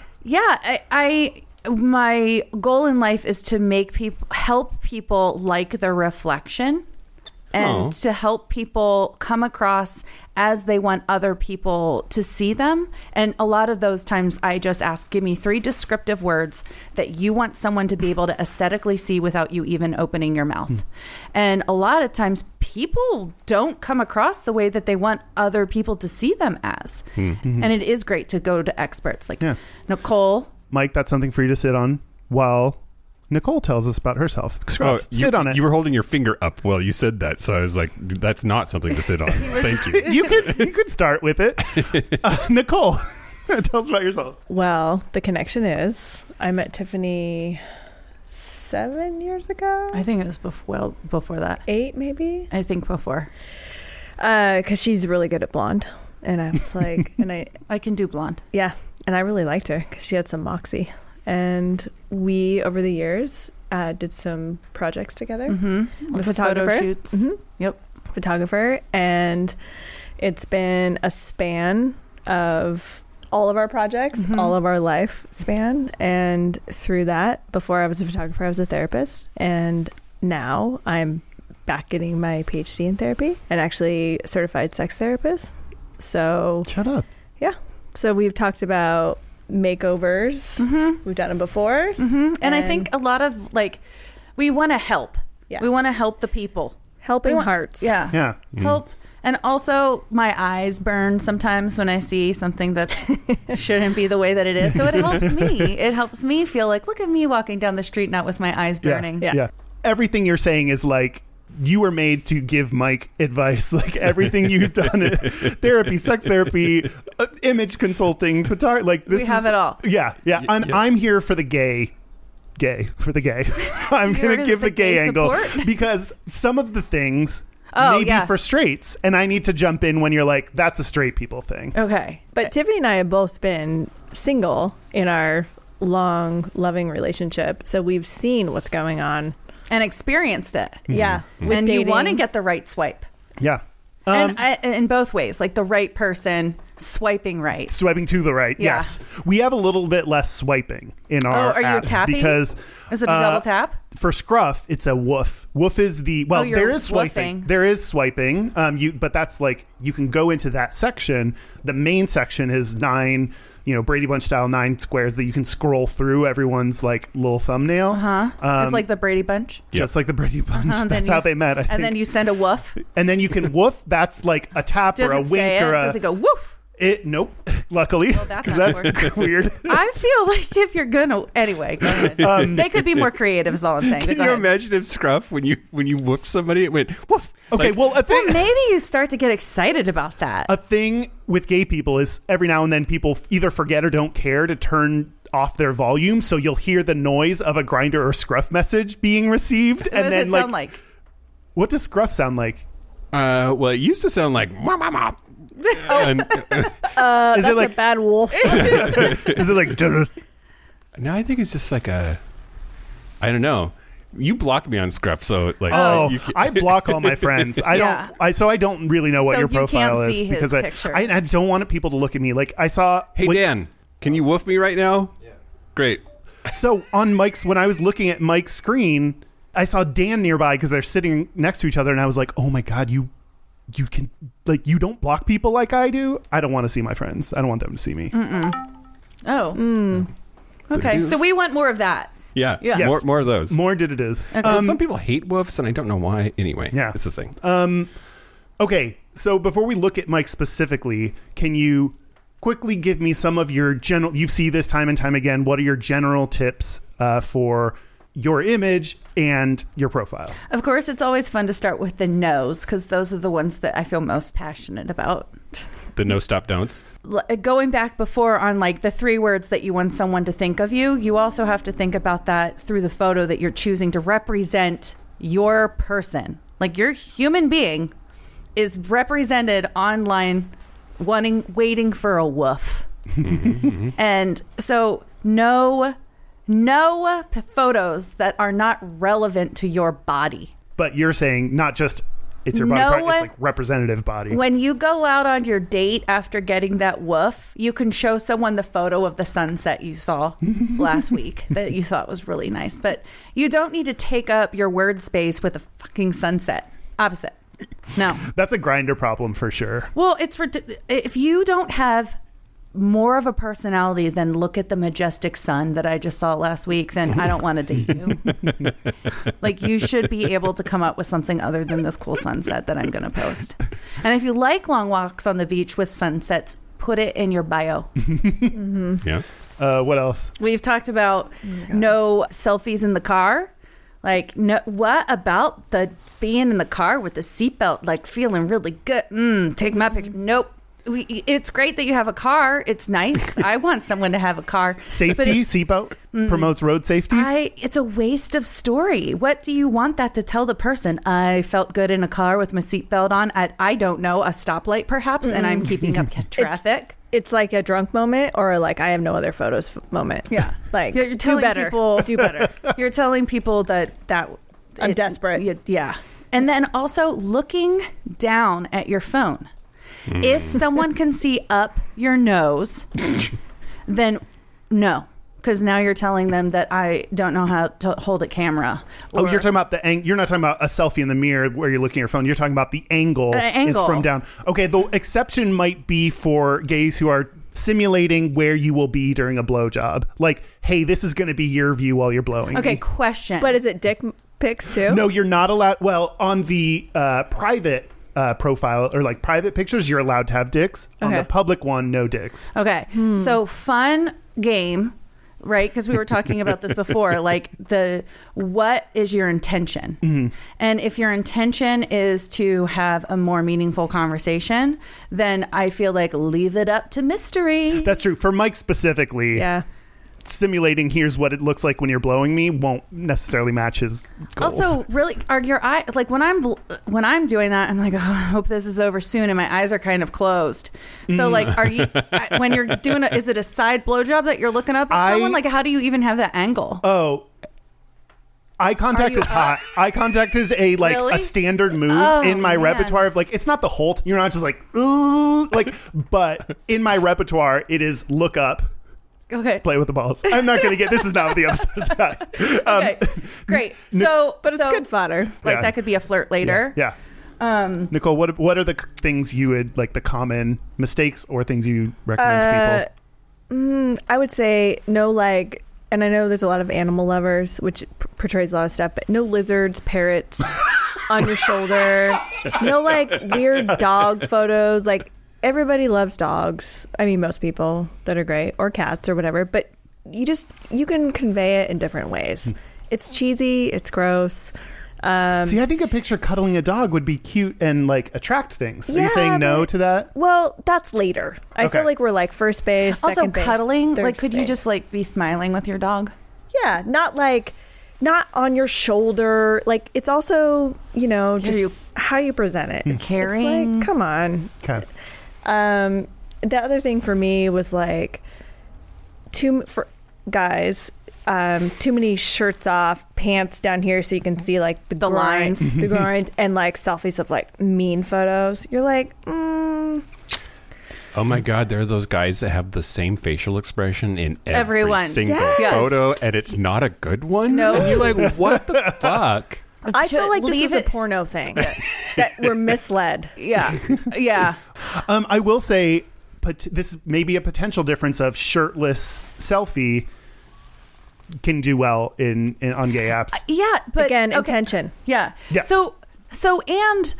my goal in life is to help people like their reflection and to help people come across as they want other people to see them. And a lot of those times I just ask, give me 3 descriptive words that you want someone to be able to aesthetically see without you even opening your mouth. And a lot of times people don't come across the way that they want other people to see them as. And it is great to go to experts like Nicole. Mike, that's something for you to sit on while Nicole tells us about herself. Sit on it. You were holding your finger up while you said that, so I was like, that's not something to sit on. Thank you. You could start with it. Nicole, tell us about yourself. Well, the connection is I met Tiffany 7 years ago. I think it was before that. 8 maybe? I think before. Because she's really good at blonde. And I was like, I can do blonde. Yeah. And I really liked her because she had some moxie. And we, over the years, did some projects together. The photographer. Photo shoots. Yep. Photographer. And it's been a span of all of our projects, all of our life span. And through that, before I was a photographer, I was a therapist. And now I'm back getting my PhD in therapy and actually certified sex therapist. So shut up. Yeah. So we've talked about makeovers. We've done them before. And I think a lot of we want to help. Yeah. We want to help the people. Helping hearts. Yeah. Help. And also my eyes burn sometimes when I see something that shouldn't be the way that it is. So it helps me. It helps me feel like, look at me walking down the street, not with my eyes burning. Yeah. Everything you're saying is like you were made to give Mike advice. Like everything you've done, therapy, sex therapy, image consulting, photography. Like this, We have it all. Yeah, yeah. I'm here for the gay. I'm You're gonna give the gay angle support? because some of the things Oh, may yeah. be for straights, and I need to jump in when you're like, that's a straight people thing. Okay. But Tiffany and I have both been single in our long, loving relationship, so we've seen what's going on. And experienced it. Yeah, with And you dating. want to get the right swipe. Yeah. And in both ways, like the right person swiping right. Swiping to the right, Yeah. yes. We have a little bit less swiping in our are you apps tapping? because Is it a double tap? for Scruff, it's a woof. Woof is the well. you're There is swiping. woofing. There is swiping. But that's like you can go into that section. The main section is 9. Brady Bunch style 9 squares that you can scroll through everyone's like little thumbnail. It's like the Brady Bunch. Just like the Brady Bunch. Uh-huh, That's then how they met. I think. And then you send a woof. And then you can woof. That's like a tap Does or a it wink say or it? a. Does it go woof? Nope. Luckily, that's 'cause not that's weird. I feel like if you're gonna anyway, go ahead. They could be more creative. Is all I'm saying. But Can go you ahead. imagine if Scruff, when you woofed somebody, it went woof? Okay, Like, well, a thing. Well, maybe you start to get excited about that. A thing with gay people is every now and then people either forget or don't care to turn off their volume, so you'll hear the noise of a Grindr or Scruff message being received, What and does then it sound like? what does Scruff sound like? well, it used to sound like "Mwah, mwah, mwah." And, Is That's it like? a bad wolf. Is it like? no, I think it's just like I don't know. You blocked me on Scruff, so like. Oh, you I block all my friends. I Yeah. don't. So I don't really know what So your you can't profile is see his because pictures. I don't want people to look at me. Like I saw. Hey Dan, can you woof me right now? Yeah. Great. So on Mike's, when I was looking at Mike's screen, I saw Dan nearby because they're sitting next to each other, and I was like, "Oh my god, you can like you don't block people like I do. I don't want to see my friends. I don't want them to see me." Oh. Okay, so we want more of that. Yeah. Yeah. Yes. More of those. More did it is. Some people hate woofs, and I don't know why. Anyway, Yeah. it's a thing. Okay, so before we look at Mike specifically, can you quickly give me some of your general? You see this time and time again. What are your general tips for your image and your profile? Of course, it's always fun to start with the no's because those are the ones that I feel most passionate about. The no stop don'ts. Going back before on like the 3 words that you want someone to think of you, you also have to think about that through the photo that you're choosing to represent your person. Like your human being is represented online waiting for a woof. And so no photos that are not relevant to your body. But you're saying not just it's your body No part, one- it's like representative body. When you go out on your date after getting that woof, you can show someone the photo of the sunset you saw last week that you thought was really nice. But you don't need to take up your word space with a fucking sunset. Opposite. No. That's a Grindr problem for sure. Well, if you don't have more of a personality than look at the majestic sun that I just saw last week, then I don't want to date you. Like you should be able to come up with something other than this cool sunset that I'm going to post. And if you like long walks on the beach with sunsets, put it in your bio. Yeah. What else? We've talked about no selfies in the car. Like, no, what about the being in the car with the seatbelt, like feeling really good? Take my picture. Nope. It's great that you have a car. It's nice. I want someone to have a car. Safety, seatbelt promotes road safety. It's a waste of story. What do you want that to tell the person? I felt good in a car with my seatbelt on at, I don't know, a stoplight perhaps, and I'm keeping up traffic. It's like a drunk moment or like I have no other photos moment. Yeah. Like You're do telling better. people- Do better. You're telling people that I'm desperate. Yeah. And then also looking down at your phone. If someone can see up your nose, then no. Because now you're telling them that I don't know how to hold a camera. Oh, you're talking about the you're not talking about a selfie in the mirror where you're looking at your phone. You're talking about the angle, is from down. Okay, the exception might be for gays who are simulating where you will be during a blowjob. Like, hey, this is going to be your view while you're blowing. Okay, me. question. But is it dick pics too? No, you're not allowed. Well, on the private profile or like private pictures, you're allowed to have dicks. On Okay. the public one, no dicks. Okay, so fun game. right? Because we were talking about this before. Like, what is your intention? Mm-hmm. And if your intention is to have a more meaningful conversation, then I feel like leave it up to mystery. That's true. For Mike specifically, Yeah. simulating here's what it looks like when you're blowing me won't necessarily match his goals. Also, really, are your eyes like when I'm doing that? I'm like, oh, I hope this is over soon, and my eyes are kind of closed. So, like, are you when you're doing is it a side blowjob that you're looking up at someone? Like, how do you even have that angle? Oh, eye contact is hot. Eye contact is a Really? a standard move in my man. repertoire of like, it's not the whole. You're not just like, ooh, like, but in my repertoire, it is look up. Okay. Play with the balls. I'm not going to get. This is not what the episode is about. Okay. Great. So, But it's good fodder. Like Yeah. that could be a flirt later. Yeah. Nicole, what are the things you would like, the common mistakes or things you recommend to people? I would say no, like, and I know there's a lot of animal lovers, which portrays a lot of stuff, but no lizards, parrots on your shoulder. No, like, weird dog photos. Like, everybody loves dogs. I mean, most people that are great, or cats or whatever, but you can convey it in different ways. It's cheesy. It's gross. See, I think a picture cuddling a dog would be cute and like attract things. Are you Yeah, saying no but- to that? Well, that's later. I Okay. feel like we're like first base, Also, second base, cuddling. third Like, could you base. just like be smiling with your dog? Yeah, not on your shoulder. Like, it's also, just how you present it. It's Caring. like, come on. Okay. The other thing for me was like, for guys, too many shirts off, pants down here so you can see like the groin, lines. the groin, and like selfies of like mean photos. You're like, Oh my God, there are those guys that have the same facial expression in every Everyone. single Yes. photo, and it's not a good one. No. And you're like, what the fuck? I feel like this Leave is it- a porno thing that we're misled. Yeah. Yeah. I will say, this may be a potential difference of shirtless selfie can do well in on gay apps. Yeah. But Again, okay. intention. Yeah. Yes. So and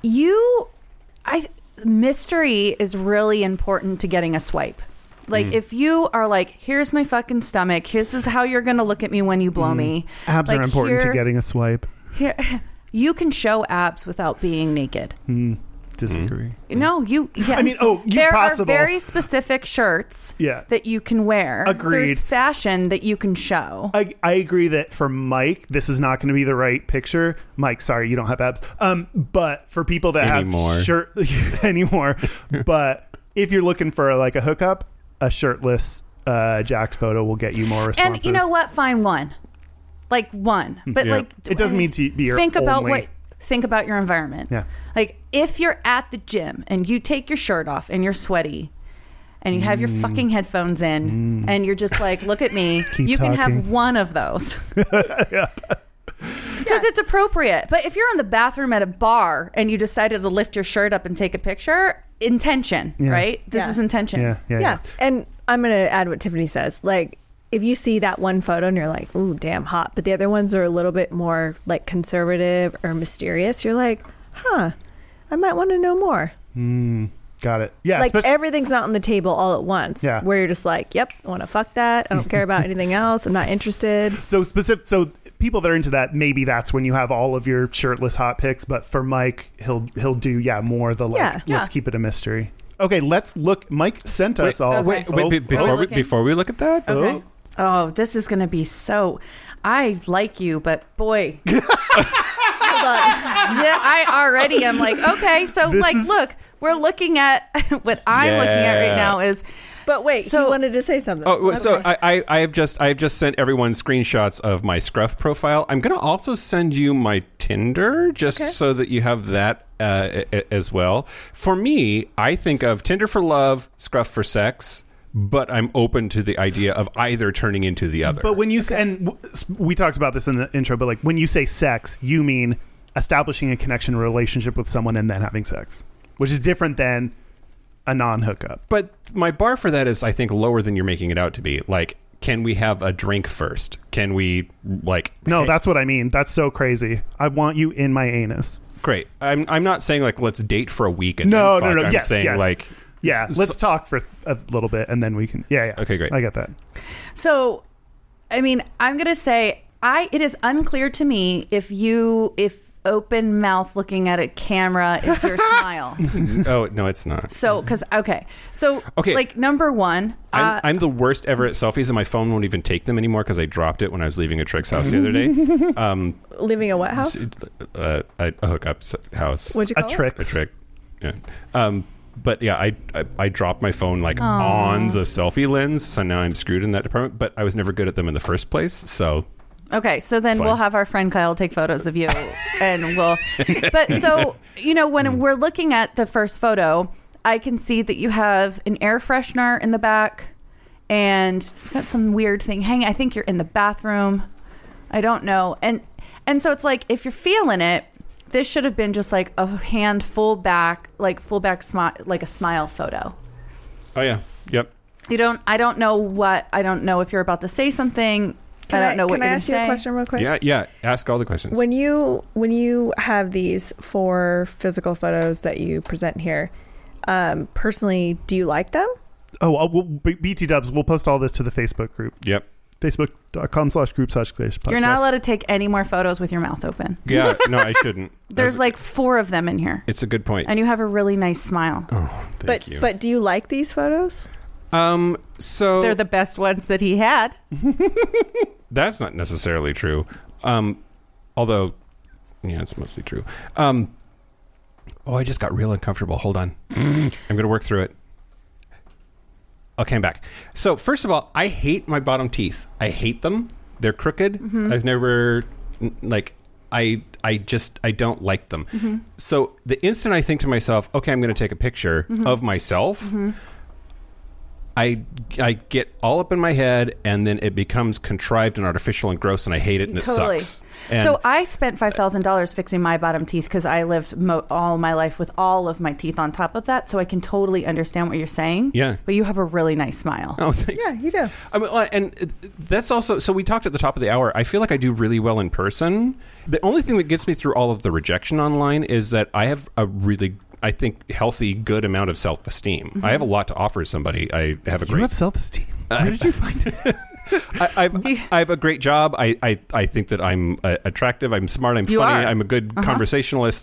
mystery is really important to getting a swipe. Like, if you are like, here's my fucking stomach, this is how you're going to look at me when you blow me. Abs Like, are important to here- getting a swipe. Here, you can show abs without being naked. Disagree. No, yes. I mean, there possible. are very specific shirts Yeah. that you can wear. Agreed. There's fashion that you can show. I agree that for Mike, this is not going to be the right picture. Mike, sorry, you don't have abs. But for people that Anymore. have shirt anymore, but if you're looking for like a hookup, a shirtless jacked photo will get you more responses. And you know what? Find one. Like one. But Yeah. like It doesn't mean to be your think about only- think about your environment. Yeah. Like, if you're at the gym and you take your shirt off and you're sweaty and you have your fucking headphones in and you're just like, look at me, Keep you can talking. have one of those. Because it's appropriate. But if you're in the bathroom at a bar and you decided to lift your shirt up and take a picture, intention, Yeah. right? This Yeah. is intention. Yeah. And I'm going to add what Tiffany says. Like, if you see that one photo and you're like, ooh, damn hot, but the other ones are a little bit more like conservative or mysterious, you're like, huh, I might want to know more. Got it. Yeah. Like, especially- everything's not on the table all at once. Yeah. Where you're just like, yep, I want to fuck that. I don't care about anything else. I'm not interested. So people that are into that, maybe that's when you have all of your shirtless hot pics. But for Mike, he'll do more the like. Yeah. Let's keep it a mystery. Okay, let's look. Mike sent us all. Wait, Oh, before we look at that, Okay. Oh, this is going to be so. I like you, but boy. Hold on. Yeah, I already am like, okay, so This like, is- look, we're looking at what I'm looking at right now is But wait, So- he wanted to say something. Oh, so Okay. I have just sent everyone screenshots of my Scruff profile. I'm going to also send you my Tinder just so that you have that as well. For me, I think of Tinder for love, Scruff for sex, but I'm open to the idea of either turning into the other. But when you say, and we talked about this in the intro, but like when you say sex, you mean establishing a connection, relationship with someone, and then having sex, which is different than a non-hookup. But my bar for that is, I think, lower than you're making it out to be. Like, can we have a drink first? Can we, like... No, hey- that's what I mean. That's so crazy. I want you in my anus. Great. I'm not saying, like, let's date for a week and No, then fuck. no, no. I'm Yes, saying, yes. like... Yeah, s- let's talk for a little bit, and then we can... Yeah. Okay, great. I get that. so I mean, I'm going to say it is unclear to me if open mouth looking at a camera is your smile. Oh, no, it's not. So, like, number one, I'm the worst ever at selfies, and my phone won't even take them anymore because I dropped it when I was leaving a Trick's house the other day. Leaving a what house? A hookup house. What'd you call Trick. A trick. Yeah. But yeah, I dropped my phone like on the selfie lens, so now I'm screwed in that department. But I was never good at them in the first place, so. Okay, so then Fine. we'll have our friend Kyle take photos of you, and we'll. But so when we're looking at the first photo, I can see that you have an air freshener in the back, and you've got some weird thing hanging. I think you're in the bathroom. I don't know, and so it's like if you're feeling it, this should have been just like a hand full back smile, like a smile photo. Oh yeah, yep. I don't know if you're about to say something. I don't know what you're going to say. Can I ask you a question real quick? Yeah. Ask all the questions. When you have these 4 physical photos that you present here, personally, do you like them? Oh, BT Dubs, we'll post all this to the Facebook group. Yep. Facebook.com/group/podcast. You're not allowed to take any more photos with your mouth open. Yeah, no, I shouldn't. There's like 4 of them in here. It's a good point. And you have a really nice smile. Oh, thank you. But do you like these photos? So they're the best ones that he had. That's not necessarily true. Although, yeah, it's mostly true. I just got real uncomfortable. Hold on. I'm going to work through it. Okay, I'm back. So first of all, I hate my bottom teeth. I hate them. They're crooked. Mm-hmm. I've never I don't like them. Mm-hmm. So the instant I think to myself, okay, I'm going to take a picture of myself, I get all up in my head, and then it becomes contrived and artificial and gross, and I hate it, and Totally. it sucks. And So I spent $5,000 fixing my bottom teeth because I lived all my life with all of my teeth on top of that. So I can totally understand what you're saying. Yeah. But you have a really nice smile. oh, thanks. Yeah, you do. I mean, and that's also, so we talked at the top of the hour. I feel like I do really well in person. The only thing that gets me through all of the rejection online is that I have a really, I think, healthy, good amount of self-esteem. I have a lot to offer somebody. I have a You great... have self-esteem. Where did you find it? I have a great job. I think that I'm attractive. I'm smart. I'm You funny. are. I'm a good conversationalist.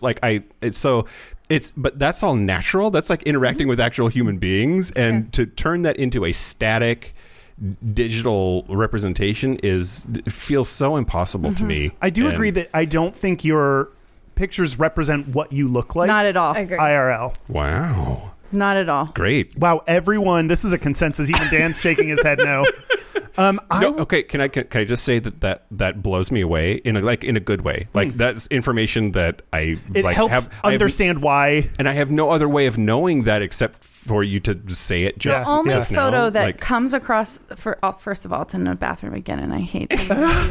But that's all natural. That's like interacting with actual human beings, and to turn that into a static digital representation feels so impossible to me. I do And- agree that I don't think your pictures represent what you look like. Not at all. I agree. IRL. Wow, Not at all. great. Wow, everyone, this is a consensus. Even Dan's shaking his head no. No, okay. Can I just say that blows me away in a good way? Like that's information that I It helps understand why. and I have no other way of knowing that except for you to say it just The only just now. photo that Like, comes across first of all, it's in a bathroom again, and I hate it.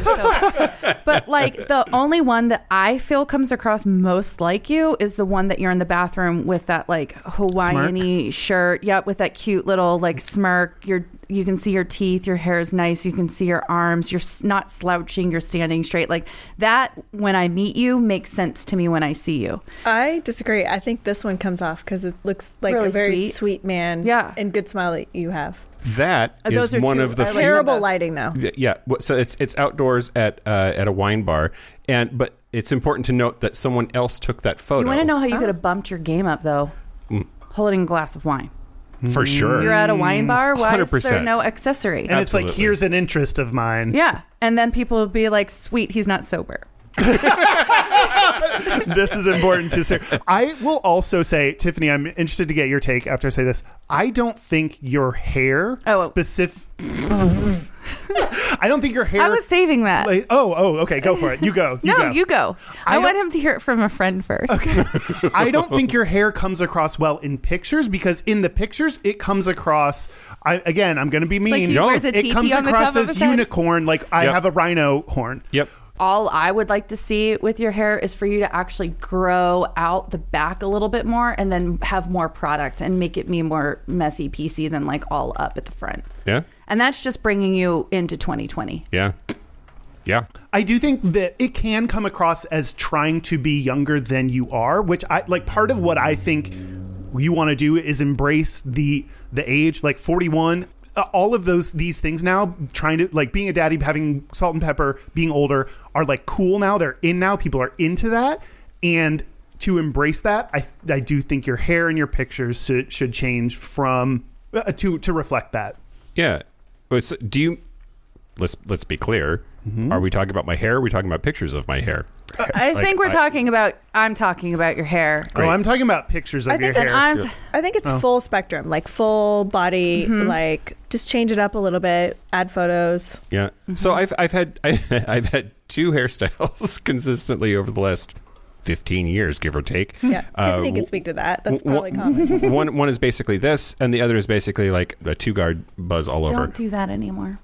But like the only one that I feel comes across most like you is the one that you're in the bathroom with that like Hawaiian-y shirt. Yep, with that cute little like smirk. You can see your teeth, your hair is nice, you can see your arms, you're not slouching, you're standing straight. Like that, when I meet you, makes sense to me when I see you. I disagree. I think this one comes off because it looks like Really a very sweet. sweet man. Yeah. And good smile that you have. that Those is are one two. of the I like Terrible that. lighting though. yeah. So it's outdoors at a wine bar, but it's important to note that someone else took that photo. You want to know how you could have bumped your game up though? Holding a glass of wine. for sure. You're at a wine bar. Why is 100%. there no accessory? And it's like, Absolutely. here's an interest of mine. Yeah, and then people will be like, "Sweet, he's not sober." This is important to say. I will also say, Tiffany, I'm interested to get your take after I say this. I don't think your hair specific. I don't think your hair. I was saving that. Like, okay, go for it. You go. You go. I don't- want him to hear it from a friend first. I don't think your hair comes across well in pictures because in the pictures it comes across. I'm going to be mean. Like he wears a it teepee comes on the across top of as his head. unicorn. Like I Yep. have a rhino horn. Yep. All I would like to see with your hair is for you to actually grow out the back a little bit more and then have more product and make it be more messy piecey than like all up at the front. Yeah. And that's just bringing you into 2020. Yeah. Yeah. I do think that it can come across as trying to be younger than you are, which I like. Part of what I think you want to do is embrace the age, like 41. all of these things now, trying to like being a daddy, having Salt and Pepper, being older, are like cool now. They're in now. People are into that, and to embrace that, I do think your hair and your pictures should change from to reflect that. Yeah. But do you? Let's be clear. Are we talking about my hair? Or are we talking about pictures of my hair? I think I'm talking about your hair. Oh, I'm talking about pictures of your hair. I think it's full spectrum, like full body, like just change it up a little bit, add photos. Yeah. So I've had 2 hairstyles consistently over the last 15 years, give or take. Yeah, Tiffany can speak to that. That's probably common. One is basically this, and the other is basically like a 2-guard buzz all over. Don't do that anymore.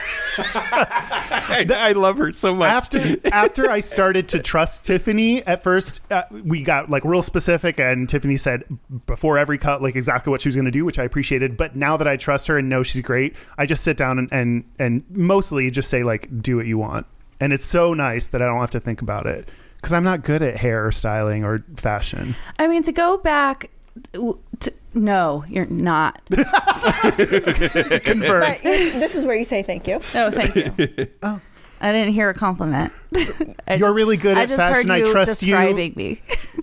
I love her so much. After I started to trust Tiffany, at first we got like real specific, and Tiffany said before every cut like exactly what she was going to do, which I appreciated. But now that I trust her and know she's great, I just sit down and mostly just say like, do what you want, and it's so nice that I don't have to think about it. Because I'm not good at hair styling or fashion. I mean, to go back, no, you're not. Confirmed. This is where you say thank you. No, thank you. Oh. I didn't hear a compliment. You're really good at fashion. I trust you. Describing me.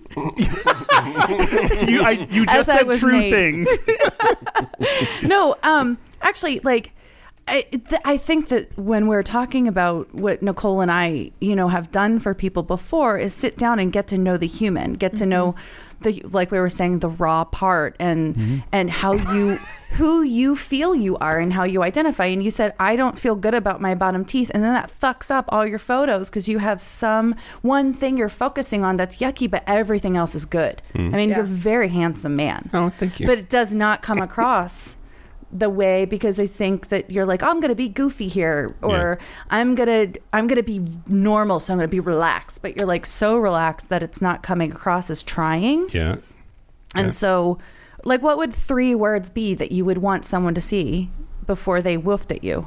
You just said true things. No, actually, like, I think that when we're talking about what Nicole and I, have done for people before, is sit down and get to know the human, get to know like we were saying, the raw part, and how who you feel you are and how you identify. And you said, I don't feel good about my bottom teeth, and then that fucks up all your photos because you have one thing you're focusing on that's yucky, but everything else is good. I mean, you're a very handsome man. Oh, thank you. But it does not come across the way, because I think that you're like, oh, I'm gonna be goofy here, or I'm gonna be normal, so I'm gonna be relaxed, but you're like so relaxed that it's not coming across as trying. And so, like, what would 3 words be that you would want someone to see before they woofed at you?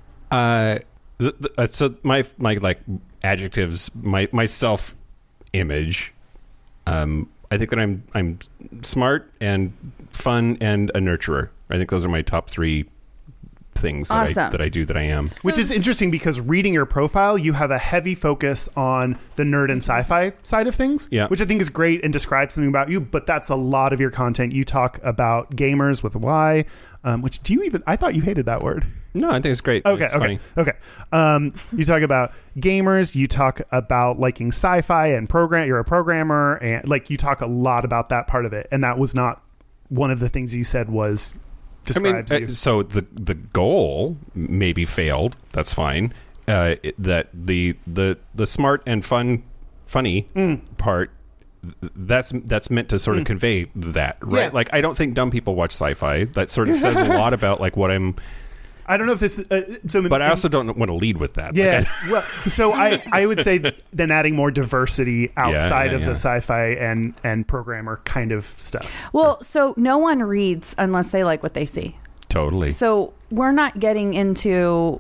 So my like adjectives, my self image, I think that I'm smart and fun and a nurturer. I think those are my top 3 things that I do that I am. Which is interesting because reading your profile, you have a heavy focus on the nerd and sci-fi side of things, which I think is great and describes something about you, but that's a lot of your content. You talk about gamers with a Y, which I thought you hated that word. No, I think it's great. It's funny. Okay. You talk about gamers, you talk about liking sci-fi and you're a programmer, and like you talk a lot about that part of it. And that was not one of the things you said was describes you. So the goal maybe failed. That's fine. That the smart and funny part, that's meant to sort of convey that, right? Yeah. Like, I don't think dumb people watch sci-fi. That sort of says a lot about like what I'm. I don't know if this. But I also don't want to lead with that. Yeah. So I would say then adding more diversity outside of the sci-fi and programmer kind of stuff. Well, so no one reads unless they like what they see. Totally. So we're not getting into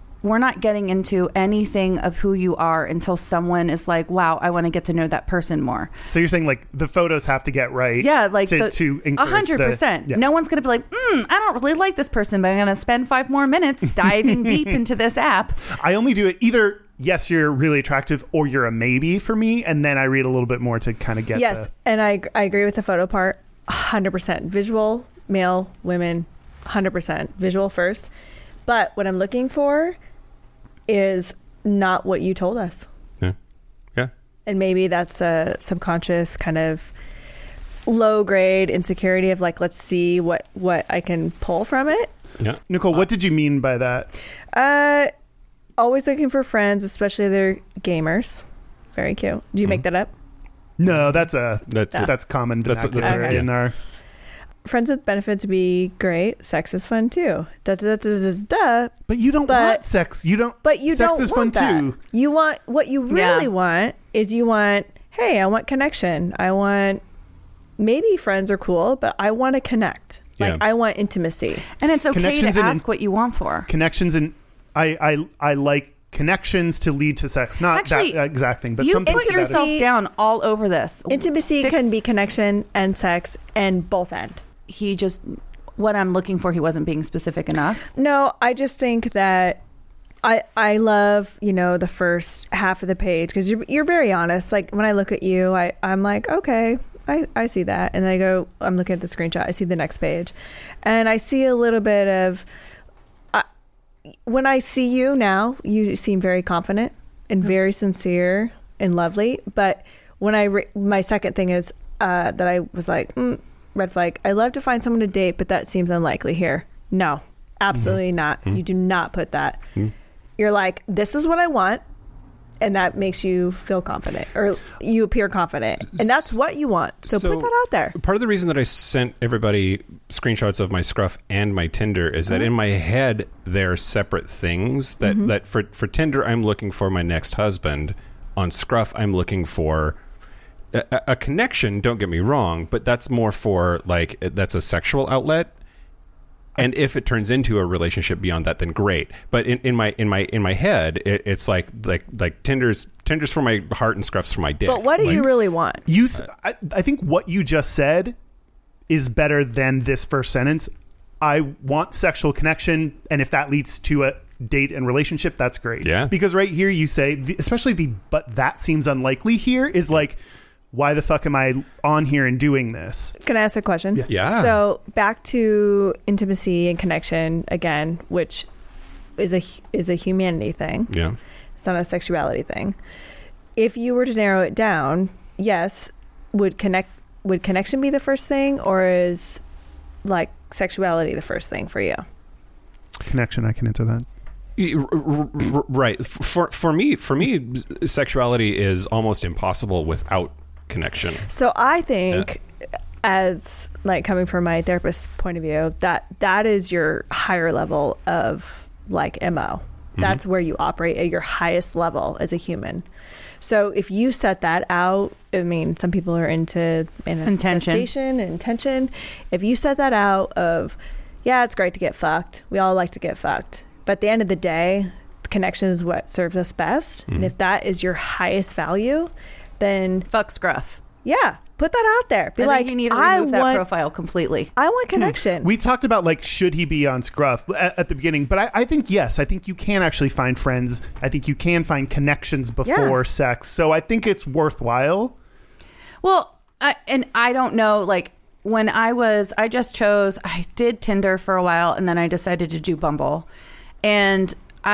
anything of who you are until someone is like, wow, I want to get to know that person more. So you're saying like the photos have to get right. Yeah, like to encourage 100%. No one's going to be like, I don't really like this person, but I'm going to spend 5 more minutes diving deep into this app. I only do it either, yes, you're really attractive, or you're a maybe for me, and then I read a little bit more to kind of get and I agree with the photo part 100%. Visual, male, women, 100%. Visual first. But what I'm looking for is not what you told us. Yeah. And maybe that's a subconscious kind of low grade insecurity of like, let's see what I can pull from it. Yeah. Nicole, what did you mean by that? Always looking for friends, especially they're gamers. Very cute. Did you make that up? No, that's common. That's in our. Friends with benefits would be great. Sex is fun too. But you don't want sex. You don't. But you sex don't is want fun that. too. You want what you really want is hey, I want connection. I want maybe friends are cool, but I want to connect. Like I want intimacy. And it's okay to ask what you want for connections. And I like connections to lead to sex, not actually, that exact thing, but you something put yourself down all over this. Intimacy can be connection and sex and both end. He just what I'm looking for, he wasn't being specific enough. No, I just think that I love, the first half of the page because you're very honest. Like when I look at you, I'm like, okay, I see that. And then I'm looking at the screenshot. I see the next page and I see a little bit of, when I see you now, you seem very confident and very sincere and lovely. But when my second thing is that I was like, red flag. I love to find someone to date, but that seems unlikely here. No, absolutely not. You do not put that. You're like, this is what I want. And that makes you feel confident or you appear confident. And that's what you want. So put that out there. Part of the reason that I sent everybody screenshots of my Scruff and my Tinder is that in my head, they're separate things. That for Tinder, I'm looking for my next husband. On Scruff, I'm looking for a connection. Don't get me wrong, but that's more for that's a sexual outlet. And if it turns into a relationship beyond that, then great. But in my head, it's like Tinder's for my heart and Scruff's for my dick. But what do you really want? I think what you just said is better than this first sentence. I want sexual connection, and if that leads to a date and relationship, that's great. Yeah. Because right here you say, but that seems unlikely here is like, why the fuck am I on here and doing this? Can I ask a question? Yeah. So back to intimacy and connection again, which is a humanity thing. Yeah. It's not a sexuality thing. If you were to narrow it down, yes, would connection be the first thing, or is like sexuality the first thing for you? Connection, I can answer that. Right. For me, sexuality is almost impossible without connection. So I think, as like coming from my therapist's point of view, that is your higher level of like MO. That's where you operate at your highest level as a human. So if you set that out, I mean, some people are into intention and intention. If you set that out of, yeah, it's great to get fucked. We all like to get fucked. But at the end of the day, connection is what serves us best. And if that is your highest value, then fuck Scruff. Yeah, put that out there. Be I think you need to remove that profile completely. I want connection. We talked about should he be on Scruff at the beginning, but I think yes. I think you can actually find friends. I think you can find connections before sex. So I think it's worthwhile. Well, I don't know. When I did Tinder for a while, and then I decided to do Bumble, and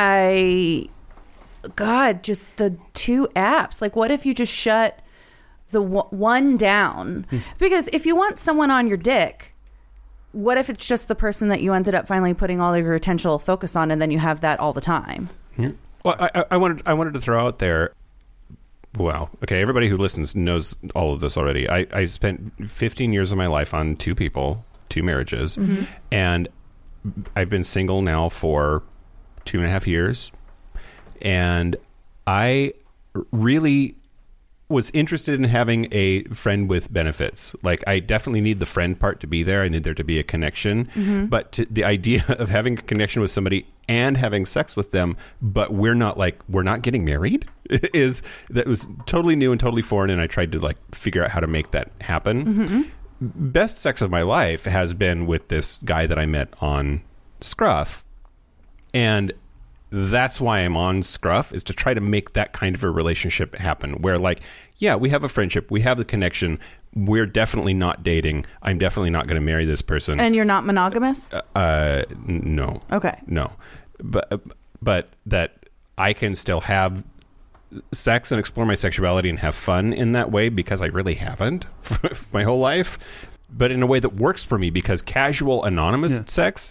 just the two apps. What if you just shut the one down? Because if you want someone on your dick, what if it's just the person that you ended up finally putting all of your attentional focus on, and then you have that all the time? Well, I wanted to throw out there. Well, okay, everybody who listens knows all of this already. I spent 15 years of my life on two marriages, and I've been single now for 2.5 years. And I really was interested in having a friend with benefits. I definitely need the friend part to be there. I need there to be a connection. But the idea of having a connection with somebody and having sex with them, but we're not getting married, that was totally new and totally foreign. And I tried to figure out how to make that happen. Best sex of my life has been with this guy that I met on Scruff. And that's why I'm on Scruff, is to try to make that kind of a relationship happen where we have a friendship, we have the connection, we're definitely not dating, I'm definitely not going to marry this person. And you're not monogamous? No. Okay. No. But that I can still have sex and explore my sexuality and have fun in that way, because I really haven't for my whole life, but in a way that works for me, because casual anonymous sex,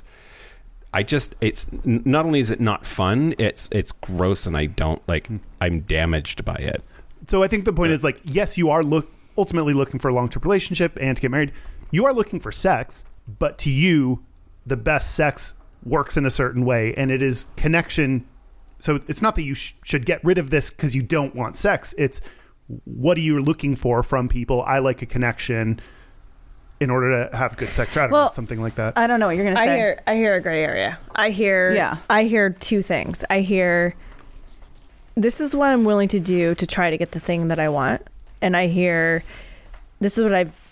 it's not only is it not fun, it's gross, and I'm damaged by it. So I think the point is yes, you are ultimately looking for a long-term relationship and to get married. You are looking for sex, but to you, the best sex works in a certain way, and it is connection. So it's not that you should get rid of this because you don't want sex. It's what are you looking for from people? I like a connection in order to have good sex, or something like that. I don't know what you're going to say. I hear a gray area. I hear two things. I hear, this is what I'm willing to do to try to get the thing that I want. And I hear, this is what I've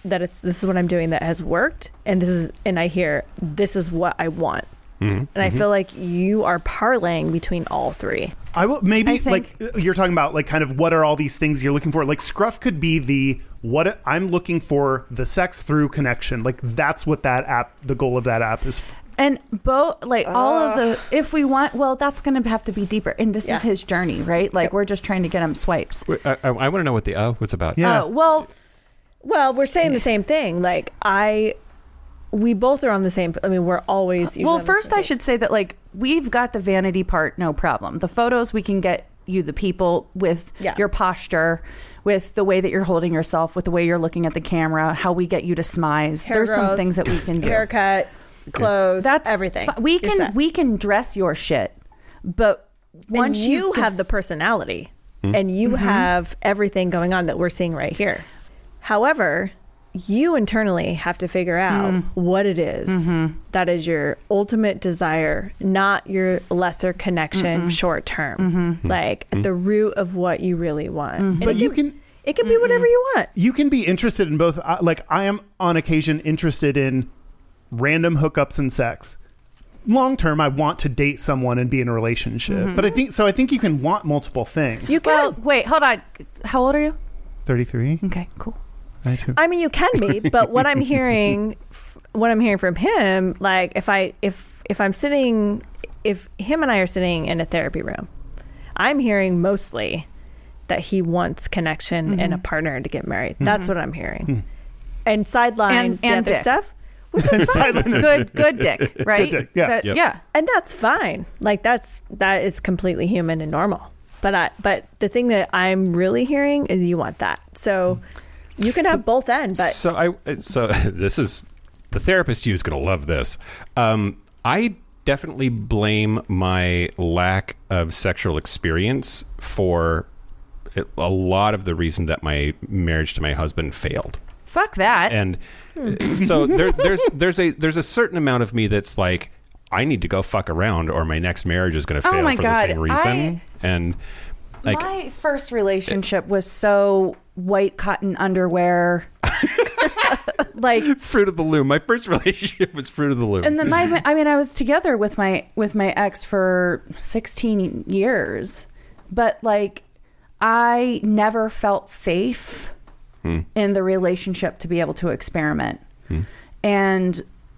this is what I'm doing that has worked, and I hear this is what I want. And I feel like you are parlaying between all three. I will maybe I think, like you're talking about like kind of what are all these things you're looking for? Like Scruff could be the what I'm looking for, the sex through connection. Like that's what that app, the goal of that app is. And both, like all of the, if we want, well, that's going to have to be deeper. And this is his journey, right? Like we're just trying to get him swipes. I want to know what the what's about. Yeah. Well, we're saying the same thing. Like we both are on the same. I mean, we're always. Well, first I should say that like we've got the vanity part, no problem. The photos, we can get you the people with your posture, with the way that you're holding yourself, with the way you're looking at the camera, how we get you to smize. Hair There's growth, some things that we can do. Haircut, clothes, That's everything. We can dress your shit, but once you have the personality and you have everything going on that we're seeing right here. However, you internally have to figure out what it is that is your ultimate desire, not your lesser connection short term. Like at the root of what you really want. But it can be whatever you want. You can be interested in both. Like I am on occasion interested in random hookups and sex. Long term, I want to date someone and be in a relationship. But I think you can want multiple things. You can. Well, wait, hold on. How old are you? 33. Okay, cool. I mean, you can be, but what I'm hearing from him, like if him and I are sitting in a therapy room, I'm hearing mostly that he wants connection and a partner to get married. That's what I'm hearing. And sideline the other dick. stuff. Which is fine. good dick, right? Good dick, yeah. Yeah. And that's fine. Like that is completely human and normal. But the thing that I'm really hearing is you want that. So you can have both ends. But So this is the therapist you is going to love this. I definitely blame my lack of sexual experience for a lot of the reason that my marriage to my husband failed. Fuck that. And so there's a certain amount of me that's like, I need to go fuck around or my next marriage is going to fail for the same reason. And like, my first relationship was so white cotton underwear. Like Fruit of the Loom. My first relationship was Fruit of the Loom. And then I was together with my ex for 16 years, but like I never felt safe in the relationship to be able to experiment. And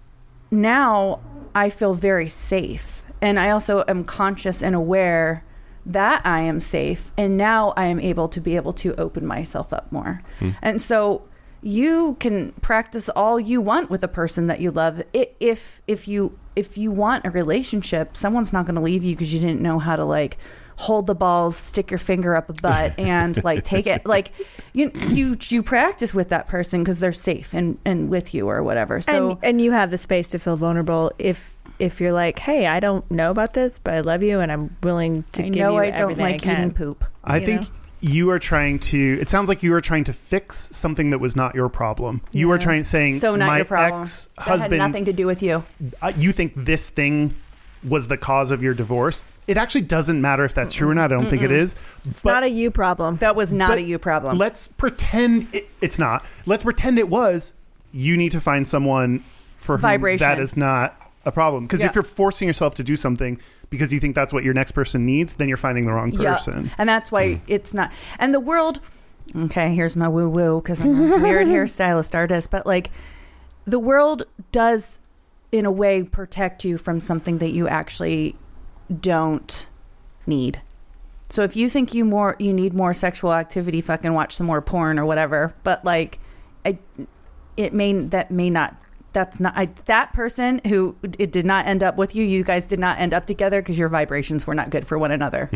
now I feel very safe. And I also am conscious and aware that I am safe. And now I am able to open myself up more. And so you can practice all you want with a person that you love. If you want a relationship, someone's not going to leave you because you didn't know how to like hold the balls, stick your finger up a butt, and like take it. Like you practice with that person because they're safe and with you or whatever. So and you have the space to feel vulnerable if you're like, hey, I don't know about this, but I love you and I'm willing to give you everything I can. I don't like eating poop. I think you are trying to. It sounds like you are trying to fix something that was not your problem. You are saying, so not my your problem. ex-husband. That had nothing to do with you. You think this thing was the cause of your divorce? It actually doesn't matter if that's true or not. I don't think it is. It's not a you problem. That was not a you problem. Let's pretend it's not. Let's pretend it was. You need to find someone for whom Vibration. that is not a problem. Because if you're forcing yourself to do something because you think that's what your next person needs, then you're finding the wrong person. And that's why it's not. And the world, okay, here's my woo-woo because I'm a weird hairstylist artist, but like the world does in a way protect you from something that you actually don't need. So if you think you need more sexual activity, fucking watch some more porn or whatever. But like, that person who it did not end up with you. You guys did not end up together because your vibrations were not good for one another.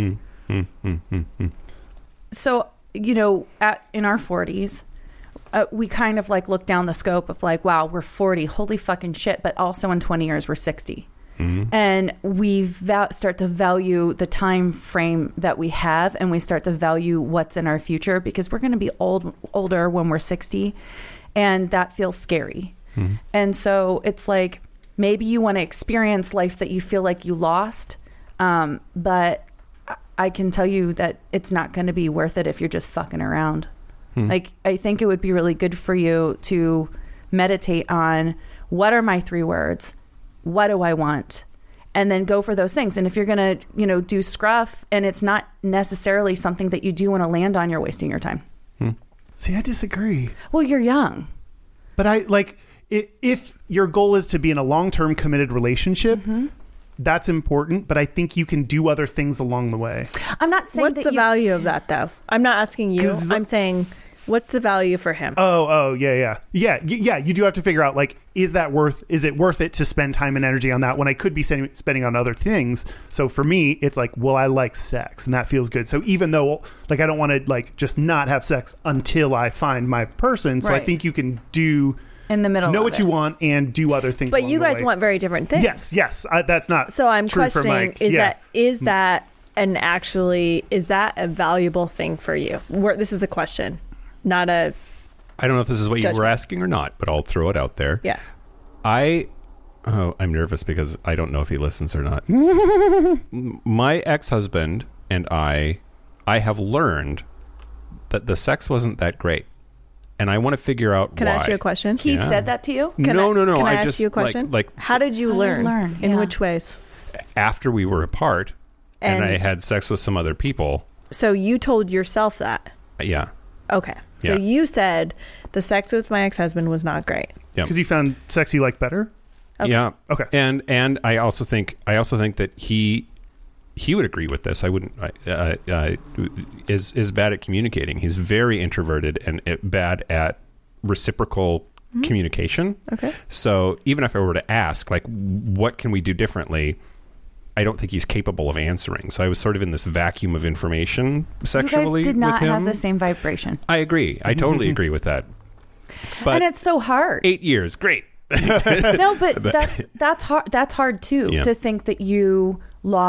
So in our 40s. We kind of like look down the scope of like, wow, we're 40, holy fucking shit. But also in 20 years, we're 60. And we start to value the time frame that we have, and we start to value what's in our future because we're going to be older when we're 60, and that feels scary. And so it's like maybe you want to experience life that you feel like you lost, but I can tell you that it's not going to be worth it if you're just fucking around. Like, I think it would be really good for you to meditate on what are my 3 words? What do I want? And then go for those things. And if you're going to, do scruff and it's not necessarily something that you do want to land on, you're wasting your time. See, I disagree. Well, you're young. But if your goal is to be in a long-term committed relationship, that's important. But I think you can do other things along the way. I'm not saying What's the value of that, though? I'm not asking you. I'm saying, what's the value for him? Yeah. You do have to figure out, is it worth it to spend time and energy on that when I could be spending on other things? So for me, it's like, well, I like sex and that feels good. So even though I don't want to just not have sex until I find my person. So I think you can do in the middle, know what you want and do other things. But you guys want very different things. Yes. That's not. So I'm true questioning: for Mike. is that a valuable thing for you? This is a question. Not a. I don't know if this is what judgment. you were asking or not, but I'll throw it out there. Yeah. I'm nervous because I don't know if he listens or not. My ex-husband and I have learned that the sex wasn't that great, and I want to figure out Can why. I ask you a question? He said that to you? No. Can I ask just you a question? How did you learn? In which ways? After we were apart, and I had sex with some other people. So you told yourself that? Yeah. Okay. So you said the sex with my ex-husband was not great. Yeah. Because you found sex you like better? Okay. Yeah. Okay. And I also think that he would agree with this. I wouldn't. Is bad at communicating. He's very introverted and bad at reciprocal communication. Okay. So even if I were to ask, what can we do differently? I don't think he's capable of answering. So I was sort of in this vacuum of information sexually. You guys did not with him. have the same vibration. I agree. I totally agree with that. But And it's so hard. 8 years, great. No, but that's hard. That's hard too, Yeah. to think that you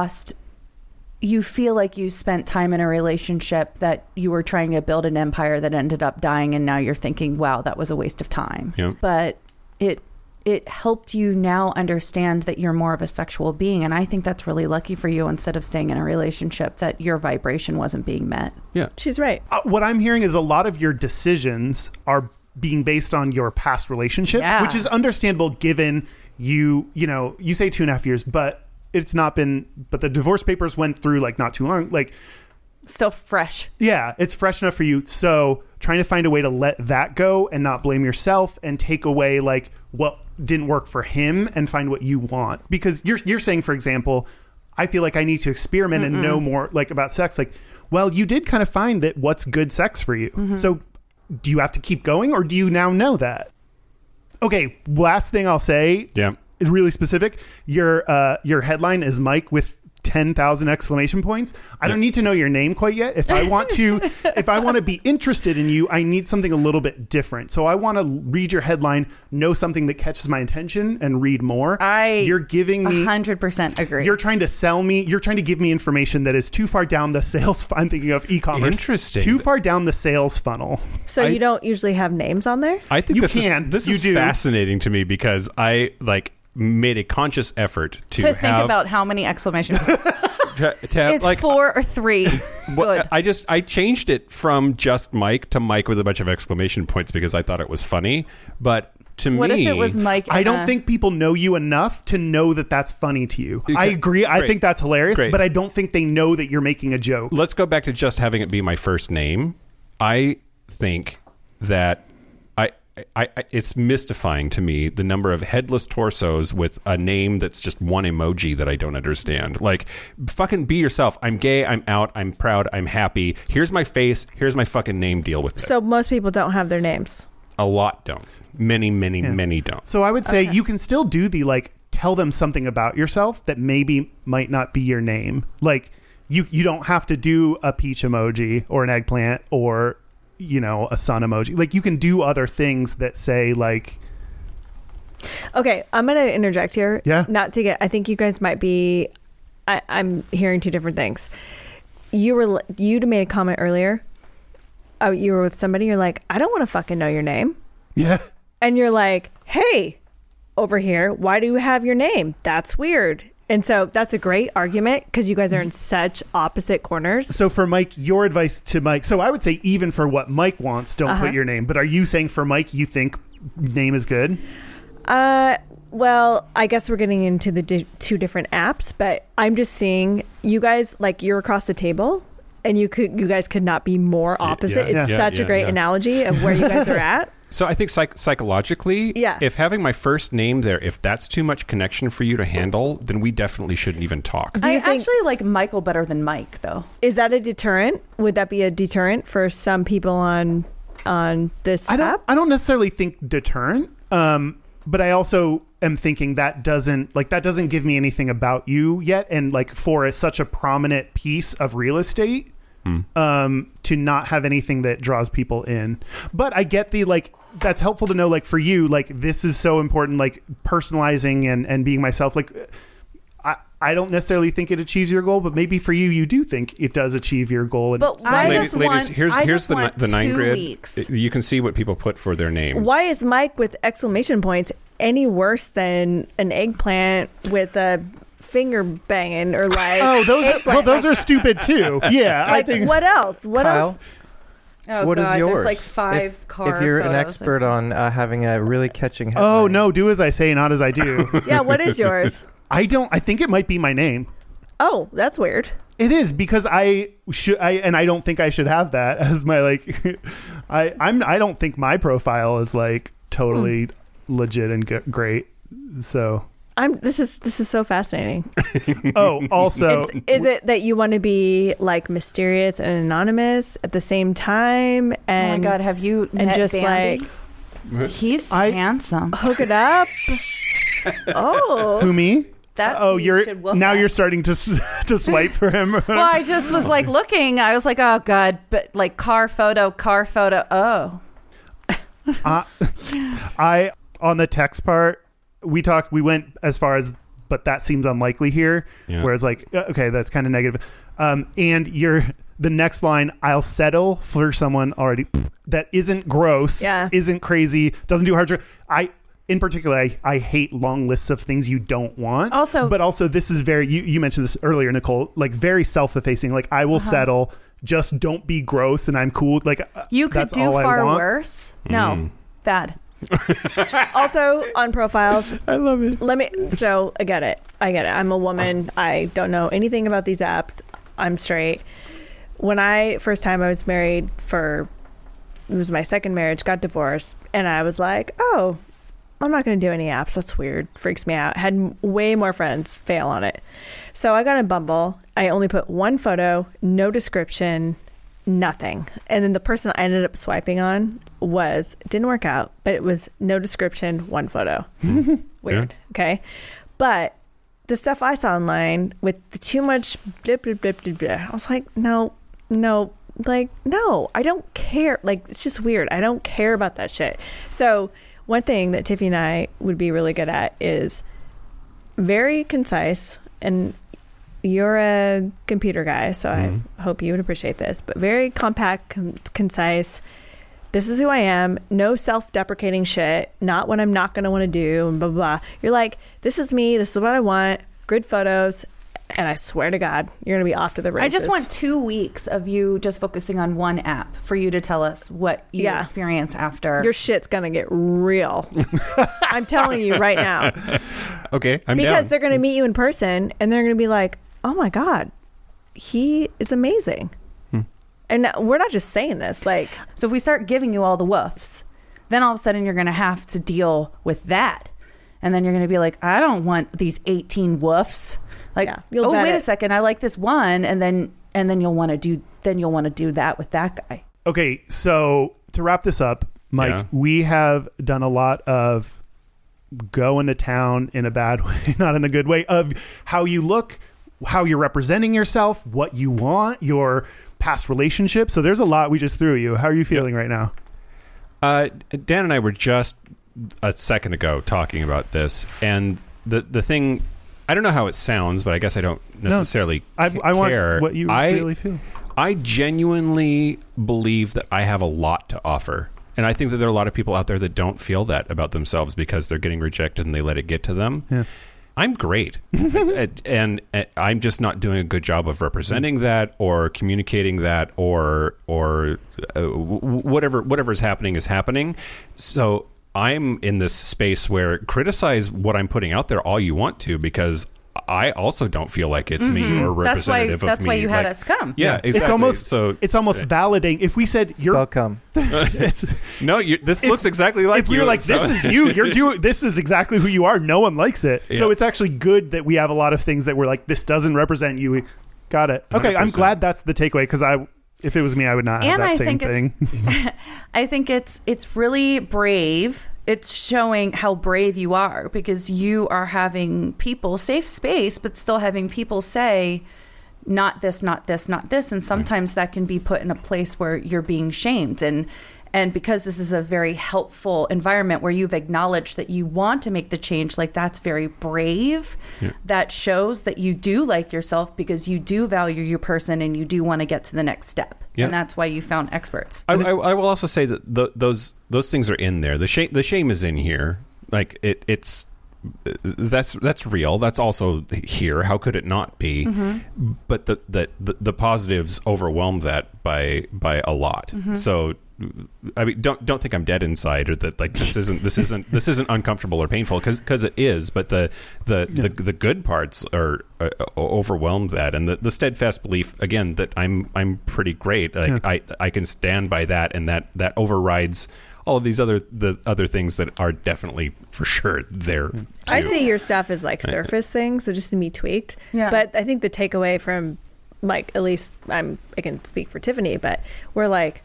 feel like you spent time in a relationship that you were trying to build an empire that ended up dying, and now you're thinking, wow, that was a waste of time. Yeah. But it helped you now understand that you're more of a sexual being, and I think that's really lucky for you, instead of staying in a relationship that your vibration wasn't being met. Yeah. She's right. What I'm hearing is a lot of your decisions are being based on your past relationship, which is understandable given you say 2.5 years, but it's not been, but the divorce papers went through not too long, Still fresh. yeah, it's fresh enough for you. So trying to find a way to let that go and not blame yourself and take away what didn't work for him and find what you want. Because you're saying, for example, I feel like I need to experiment and know more about sex. Well, you did kind of find that what's good sex for you. So do you have to keep going, or do you now know that? Okay, last thing I'll say is really specific. Your headline is Mike with 10,000 exclamation points. I don't need to know your name quite yet. If I want to be interested in you, I need something a little bit different. So I want to read your headline, know something that catches my attention, and read more. You're giving me 100% agree. You're trying to sell me. You're trying to give me information that is too far down the sales. I'm thinking of e-commerce. Interesting. Too far down the sales funnel. So you don't usually have names on there? I think You this can. is You do. fascinating to me because I made a conscious effort to think about how many exclamation points. to have, Is 4 or 3 good? I changed it from just Mike to Mike with a bunch of exclamation points because I thought it was funny. But to What me, if it was Mike? I don't think people know you enough to know that that's funny to you. I agree. I Great. think that's hilarious, Great. but I don't think they know that you're making a joke. Let's go back to just having it be my first name. I think that it's mystifying to me the number of headless torsos with a name that's just one emoji that I don't understand. Fucking be yourself. I'm gay. I'm out. I'm proud. I'm happy. Here's my face. Here's my fucking name. Deal with it. So most people don't have their names. A lot don't. Many don't. So I would say you can still do the tell them something about yourself that maybe might not be your name. You don't have to do a peach emoji or an eggplant or a sun emoji. You can do other things that say Okay, I'm going to interject here. Yeah. Not to get, I think you guys might be, I'm hearing two different things. You made a comment earlier. You were with somebody, you're like, I don't want to fucking know your name. Yeah. And you're like, hey, over here, why do you have your name? That's weird. And so that's a great argument because you guys are in such opposite corners. So for Mike, your advice to Mike, so I would say even for what Mike wants, don't put your name. But are you saying for Mike, you think name is good? Well, I guess we're getting into the two different apps, but I'm just seeing you guys, like, you're across the table and you guys could not be more opposite. It's such a great analogy of where you guys are at. So I think psychologically, if having my first name there, if that's too much connection for you to handle, then we definitely shouldn't even talk. I actually like Michael better than Mike, though. Is that a deterrent? Would that be a deterrent for some people on this app? I don't necessarily think deterrent, but I also am thinking that doesn't give me anything about you yet, and like for such a prominent piece of real estate, to not have anything that draws people in. But I get the that's helpful to know, like for you, like this is so important, like personalizing and being myself. Like I don't necessarily think it achieves your goal, but maybe for you, you do think it does achieve your goal. And but ladies, here's the 9 grid. Weeks. You can see what people put for their names. Why is Mike with exclamation points any worse than an eggplant with a finger banging or like? Those are stupid too. Yeah, like, I think. What else? What Kyle? else? Oh, what God, is yours? There's like 5 car If you're an photos expert on having a really catching headline. Oh no, do as I say, not as I do. Yeah, what is yours? I think it might be my name. Oh, that's weird. It is, because I don't think I should have that as my I don't think my profile is like totally legit and great. So this is so fascinating. Oh, also, is it that you want to be like mysterious and anonymous at the same time? And oh my God, have you met just Bambi? He's handsome. Hook it up. Oh, who, me? You're starting to swipe for him. Well, I just was like looking. I was like, oh God, but like car photo. Oh, I on the text part, we went as far as, but that seems unlikely here. Yeah. Whereas like, okay, that's kind of negative. And the next line, I'll settle for someone already that isn't gross, isn't crazy, doesn't do hard. In particular, I hate long lists of things you don't want. But also this is very, you mentioned this earlier, Nicole, like very self-effacing. Like I will settle, just don't be gross and I'm cool. Like you could do far worse. No, bad. Also on profiles, I love it. So I get it. I'm a woman. I don't know anything about these apps. I'm straight. When first time I was married it was my second marriage, got divorced, and I was like, oh, I'm not going to do any apps. That's weird. Freaks me out. Had way more friends fail on it. So I got on Bumble. I only put one photo, no description, nothing. And then the person I ended up swiping on didn't work out, but it was no description, one photo. Weird. Yeah. Okay. But the stuff I saw online with the too much blip, blip, blip, blip, blip, I was like, no, I don't care. Like, it's just weird. I don't care about that shit. So one thing that Tiffy and I would be really good at is very concise, and you're a computer guy, so I hope you would appreciate this, but very compact, concise. This is who I am. No self-deprecating shit. Not what I'm not going to want to do, and blah, blah, blah. You're like, this is me. This is what I want. Good photos. And I swear to God, you're going to be off to the races. I just want 2 weeks of you just focusing on one app for you to tell us what you experience after. Your shit's going to get real. I'm telling you right now. Okay, I'm down. Because they're going to meet you in person and they're going to be like, oh my God, he is amazing. And we're not just saying this. Like, so if we start giving you all the woofs, then all of a sudden you're going to have to deal with that. And then you're going to be like, I don't want these 18 woofs. Like, wait a second, I like this one, and then you'll want to do that with that guy. Okay, so to wrap this up, Mike, we have done a lot of going to town in a bad way, not in a good way, of how you look, how you're representing yourself, what you want, your past relationships. So there's a lot we just threw you. How are you feeling right now? Dan and I were just a second ago talking about this, and the thing, I don't know how it sounds, but I guess I don't necessarily I care. Want what you really feel. I genuinely believe that I have a lot to offer. And I think that there are a lot of people out there that don't feel that about themselves because they're getting rejected and they let it get to them. Yeah. I'm great, and I'm just not doing a good job of representing that or communicating that or whatever is happening. So I'm in this space where criticize what I'm putting out there all you want to, because I also don't feel like it's me or representative of me. That's why you had us come. Yeah, exactly. It's almost validating. If we said you're welcome, this looks exactly like if you. If you're like, this is you, this is exactly who you are. No one likes it. Yeah. So it's actually good that we have a lot of things that we're like, this doesn't represent you. Got it. Okay, 100%. I'm glad that's the takeaway, because if it was me, I would not have that same thing. I think it's really brave. It's showing how brave you are, because you are having people, safe space, but still having people say, not this, not this, not this. And sometimes that can be put in a place where you're being shamed. And because this is a very helpful environment where you've acknowledged that you want to make the change, like, that's very brave. Yeah. That shows that you do like yourself, because you do value your person and you do want to get to the next step. Yeah. And that's why you found experts. I will also say that those things are in there. The shame is in here. Like it's that's real. That's also here. How could it not be? Mm-hmm. But the positives overwhelm that by a lot. Mm-hmm. So, I mean, don't think I'm dead inside, or that like this isn't uncomfortable or painful, because it is. But the good parts are overwhelmed that, and the steadfast belief again that I'm pretty great. Like I can stand by that, and that overrides all of these other things that are definitely for sure there too. I see your stuff as like surface things, so just to be tweaked. Yeah. But I think the takeaway from, like, at least I can speak for Tiffany, but we're like,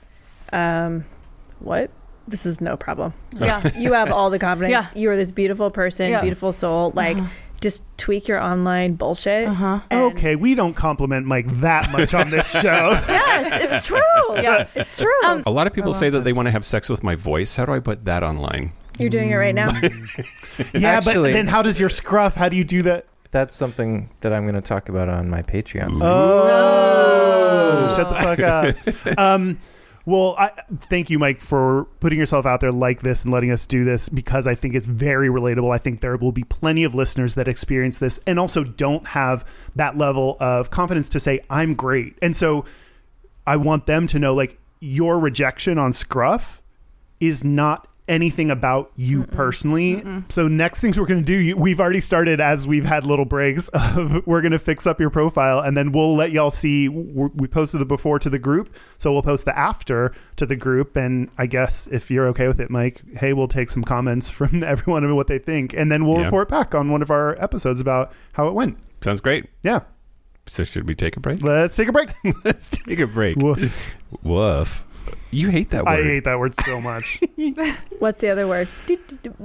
what? This is no problem. Yeah. You have all the confidence. Yeah. You are this beautiful person, beautiful soul. Like, just tweak your online bullshit. Okay, we don't compliment Mike that much on this show. Yes, it's true. Yeah, it's true. A lot of people say that they want to have sex with my voice. How do I put that online? You're doing it right now. Yeah, actually, but then how does your scruff? How do you do that? That's something that I'm going to talk about on my Patreon. Oh, shut the fuck up. Well, thank you, Mike, for putting yourself out there like this and letting us do this, because I think it's very relatable. I think there will be plenty of listeners that experience this and also don't have that level of confidence to say, I'm great. And so I want them to know, like, your rejection on Scruff is not anything about you personally. So next things we're going to do, we've already started, as we've had little breaks of, we're going to fix up your profile, and then we'll let y'all see. We posted the before to the group, so we'll post the after to the group. And I guess if you're okay with it, Mike, hey, we'll take some comments from everyone and what they think, and then we'll report back on one of our episodes about how it went. Sounds great. Yeah. So should we take a break? Let's take a break. Let's take a break. Woof. Woof. You hate that word. I hate that word so much. What's the other word? This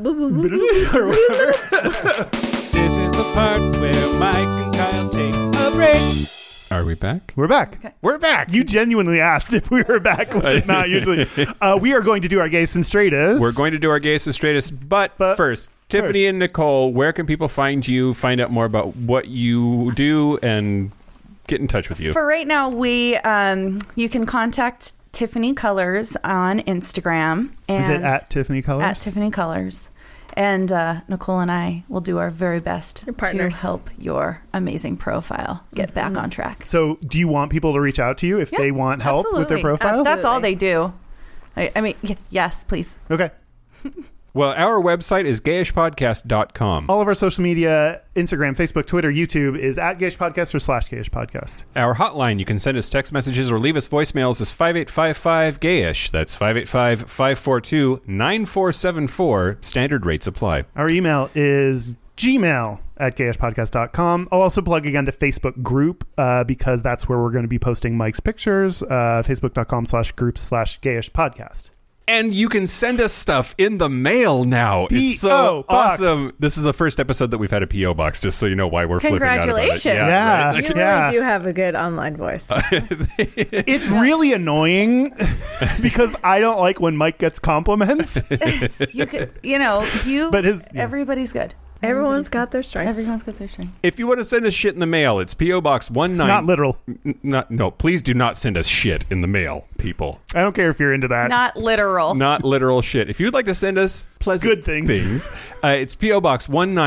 is the part where Mike and Kyle take a break. Are we back? We're back. Okay. We're back. You genuinely asked if we were back, which is not usually. We are going to do our gays and straightas. We're going to do our gays and straightas, but first, Tiffany and Nicole, where can people find you, find out more about what you do, and get in touch with you? For right now, you can contact Tiffany Colors on Instagram. And is it at Tiffany Colors? At Tiffany Colors. And Nicole and I will do our very best to help your amazing profile get back on track. So do you want people to reach out to you if they want help with their profile? That's all they do. I mean, yes, please. Okay. Well, our website is gayishpodcast.com. All of our social media, Instagram, Facebook, Twitter, YouTube, is at gayishpodcast or /gayishpodcast. Our hotline, you can send us text messages or leave us voicemails, is 5855-GAYISH. That's 585-542-9474. Standard rates apply. Our email is gmail@gayishpodcast.com. I'll also plug again the Facebook group because that's where we're going to be posting Mike's pictures, facebook.com/groups/gayishpodcast. And you can send us stuff in the mail now. It's so awesome. This is the first episode that we've had a P.O. box, just so you know why we're flipping out about it. Yeah. You really do have a good online voice. It's really annoying because I don't like when Mike gets compliments. Everybody's good. Everyone's got their strengths. Everyone's got their strength. If you want to send us shit in the mail, it's P.O. Box 19... Not literal. No, please do not send us shit in the mail, people. I don't care if you're into that. Not literal. Not literal shit. If you'd like to send us pleasant Good things. it's P.O. Box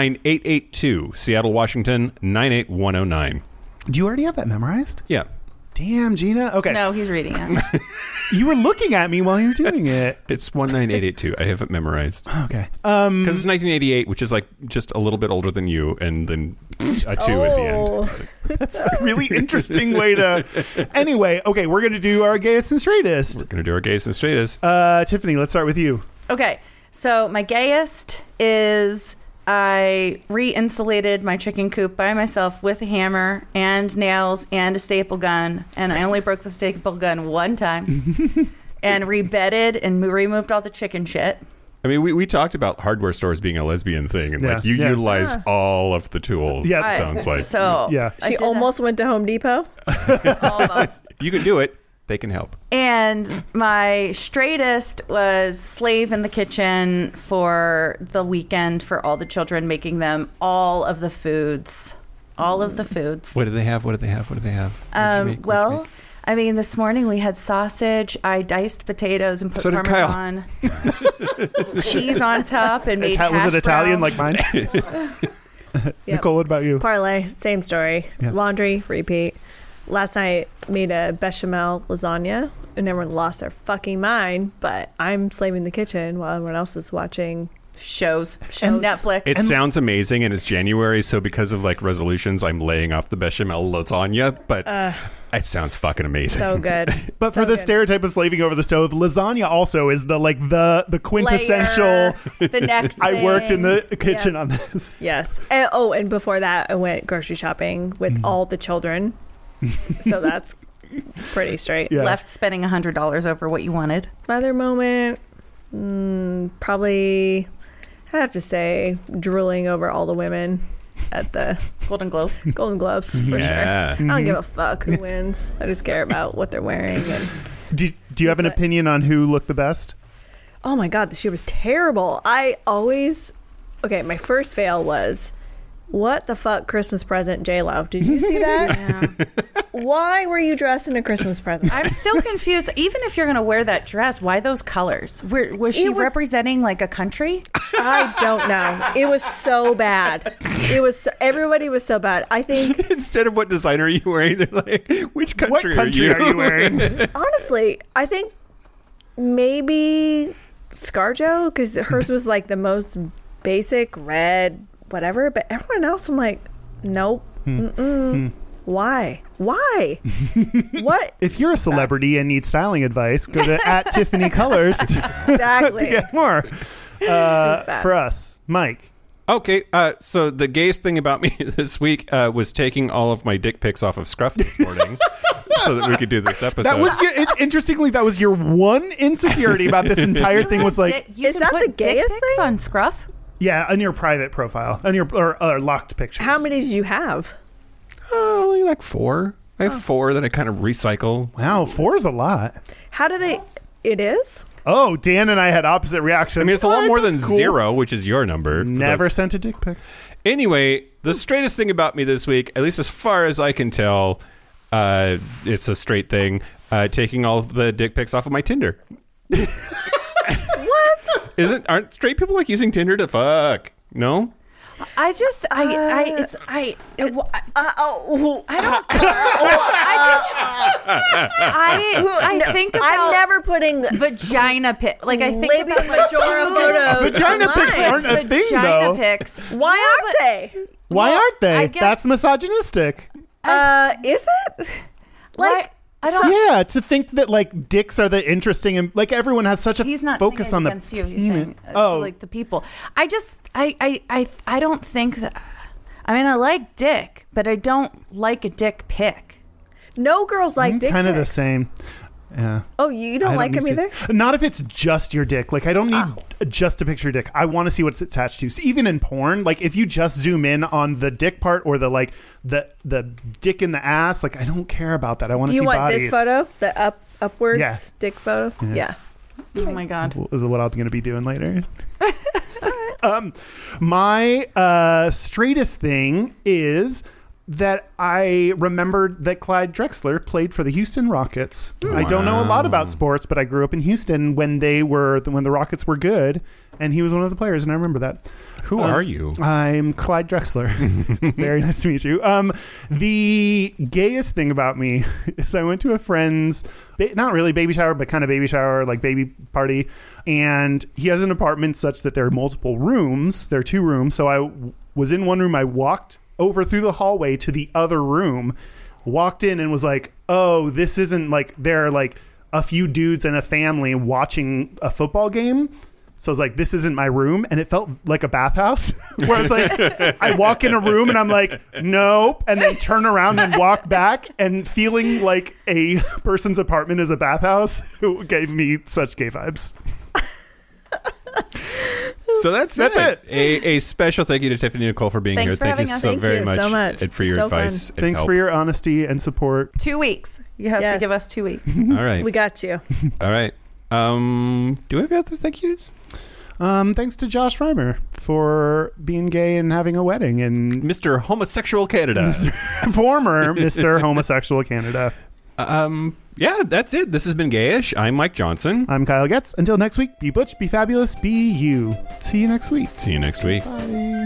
19882, Seattle, Washington, 98109. Do you already have that memorized? Yeah. Damn, Gina. Okay. No, he's reading it. You were looking at me while you were doing it. It's 19882. I have it memorized. Okay. Because it's 1988, which is like just a little bit older than you, and then a 2 at the end. That's a really interesting way to... Anyway, okay, we're going to do our gayest and straightest. We're going to do our gayest and straightest. Tiffany, let's start with you. Okay, so my gayest is I re-insulated my chicken coop by myself with a hammer and nails and a staple gun, and I only broke the staple gun one time, and rebedded and removed all the chicken shit. I mean, we talked about hardware stores being a lesbian thing, and like you utilized all of the tools. Yeah, it sounds like. So Yeah. She almost went to Home Depot. almost. You can do it. They can help. And my straightest was slave in the kitchen for the weekend for all the children, making them all of the foods. All of the foods. What do they have? What do they have? What do they have? What'd you make? What'd you make? I mean, this morning we had sausage. I diced potatoes and put So did Parmesan cheese on top and made hash Was it Italian browns. like mine? Nicole, what about you? Parlay, same story. Yeah. Laundry, repeat. Last night made a bechamel lasagna and everyone lost their fucking mind, but I'm slaving the kitchen while everyone else is watching shows. Shows. Netflix. It sounds amazing, and it's January, so because of like resolutions, I'm laying off the bechamel lasagna, but it sounds fucking amazing. so good. But for So the good. stereotype of slaving over the stove, lasagna also is the quintessential. Layer, the next I worked in thing. the kitchen on this. Yes. And before that, I went grocery shopping with all the children. So that's pretty straight. Yeah. Left spending $100 over what you wanted. Mother moment, probably, I'd have to say, drooling over all the women at the Golden Globes. Golden Globes, for Yeah. sure. I don't give a fuck who wins. I just care about what they're wearing. And Do you have an What's that? opinion on who looked the best? oh my God, the shoe was terrible. My first fail was, what the fuck Christmas present, J-Lo? Did you see that? Yeah. Why were you dressed in a Christmas present? I'm still confused. Even if you're going to wear that dress, why those colors? Was she It was- representing like a country? I don't know. It was so bad. Everybody was so bad. I think, Instead of what designer are you wearing, they're like, which country, What country are you wearing? honestly, I think maybe ScarJo, because hers was like the most basic red, whatever. But everyone else, I'm like, nope. Why? What? If you're a celebrity and need styling advice, go to @TiffanyColors to Exactly. get more. bad. For us, Mike. Okay, so the gayest thing about me this week was taking all of my dick pics off of Scruff this morning so that we could do this episode. That was interestingly, that was your one insecurity about this entire thing was like, You Is can that put the dick gayest pics thing? on Scruff? yeah, on your private profile, on your or locked pictures. How many did you have? only like 4. I have 4 that I kind of recycle. Wow, 4 is a lot. How do they? It is? Oh, Dan and I had opposite reactions. I mean, it's a lot Alright, more than that's cool. 0, which is your number. for Never those- sent a dick pic. Anyway, the straightest thing about me this week, at least as far as I can tell, it's a straight thing, taking all of the dick pics off of my Tinder. What? Aren't straight people like using Tinder to fuck? No? I just, I think about I'm never putting vagina pic. Like I think Labia about majora photos. Vagina online. pics aren't a thing, vagina though. pics. Why aren't they? Why Well, aren't they? I guess- That's misogynistic. Is it? Like I don't. Yeah, to think that like dicks are the interesting and like everyone has such a He's not focus saying on it the against you. He's penis. saying Oh. to like the people. I just I don't think that. I mean, I like dick, but I don't like a dick pic. No girls like dick kind of the pics. same. Yeah. Oh, you don't I like them need either? to- Not if it's just your dick. Like I don't need just a picture of dick. I want to see what's attached to. So even in porn, like if you just zoom in on the dick part or the like the dick in the ass, like I don't care about that. I want Do to see you want bodies. this photo? The upwards Yeah. dick photo? Yeah. Oh my god. Is what I'm going to be doing later. My straightest thing is that I remembered that Clyde Drexler played for the Houston Rockets. I don't know a lot about sports, but I grew up in Houston when the Rockets were good, and he was one of the players, and I remember that. Who are you? I'm Clyde Drexler. Very nice to meet you. The gayest thing about me is I went to a friend's, not really baby shower, but kind of baby shower, like baby party. And he has an apartment such that there are multiple rooms. There are 2 rooms. So I was in one room. I walked over through the hallway to the other room, walked in and was like, oh, this isn't like, there are like a few dudes and a family watching a football game. So I was like, this isn't my room. And it felt like a bathhouse where I was like, I walk in a room and I'm like, nope. And then turn around and walk back, and feeling like a person's apartment is a bathhouse gave me such gay vibes. So that's it. A special thank you to Tiffany Nicole for being Thanks here. for Thank you having us. so Thank very you much, so much. and for your So advice. fun. And Thanks help. for your honesty and support. 2 weeks. You have Yes. to give us 2 weeks. All right. We got you. All right. Do we have other thank yous? Thanks to Josh Reimer for being gay and having a wedding, and Mr. Homosexual Canada. former Mr. Homosexual Canada. Yeah, that's it. This has been Gayish. I'm Mike Johnson. I'm Kyle Getz. Until next week, be butch, be fabulous, be you. See you next week. See you next week. Bye.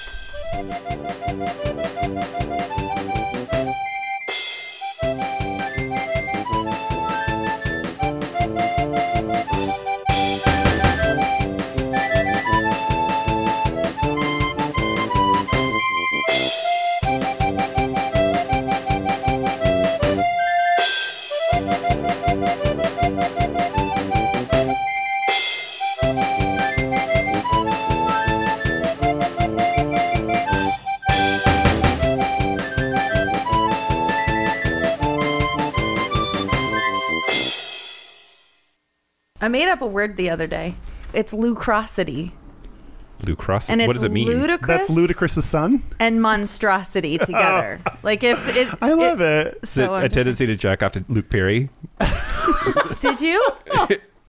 I made up a word the other day. It's lucrosity. Lucrosity? And it's What does it mean? ludicrous. That's Ludacris's son. And monstrosity together. Like if it, I love it. Is it So a tendency to jack off to Luke Perry? Did you?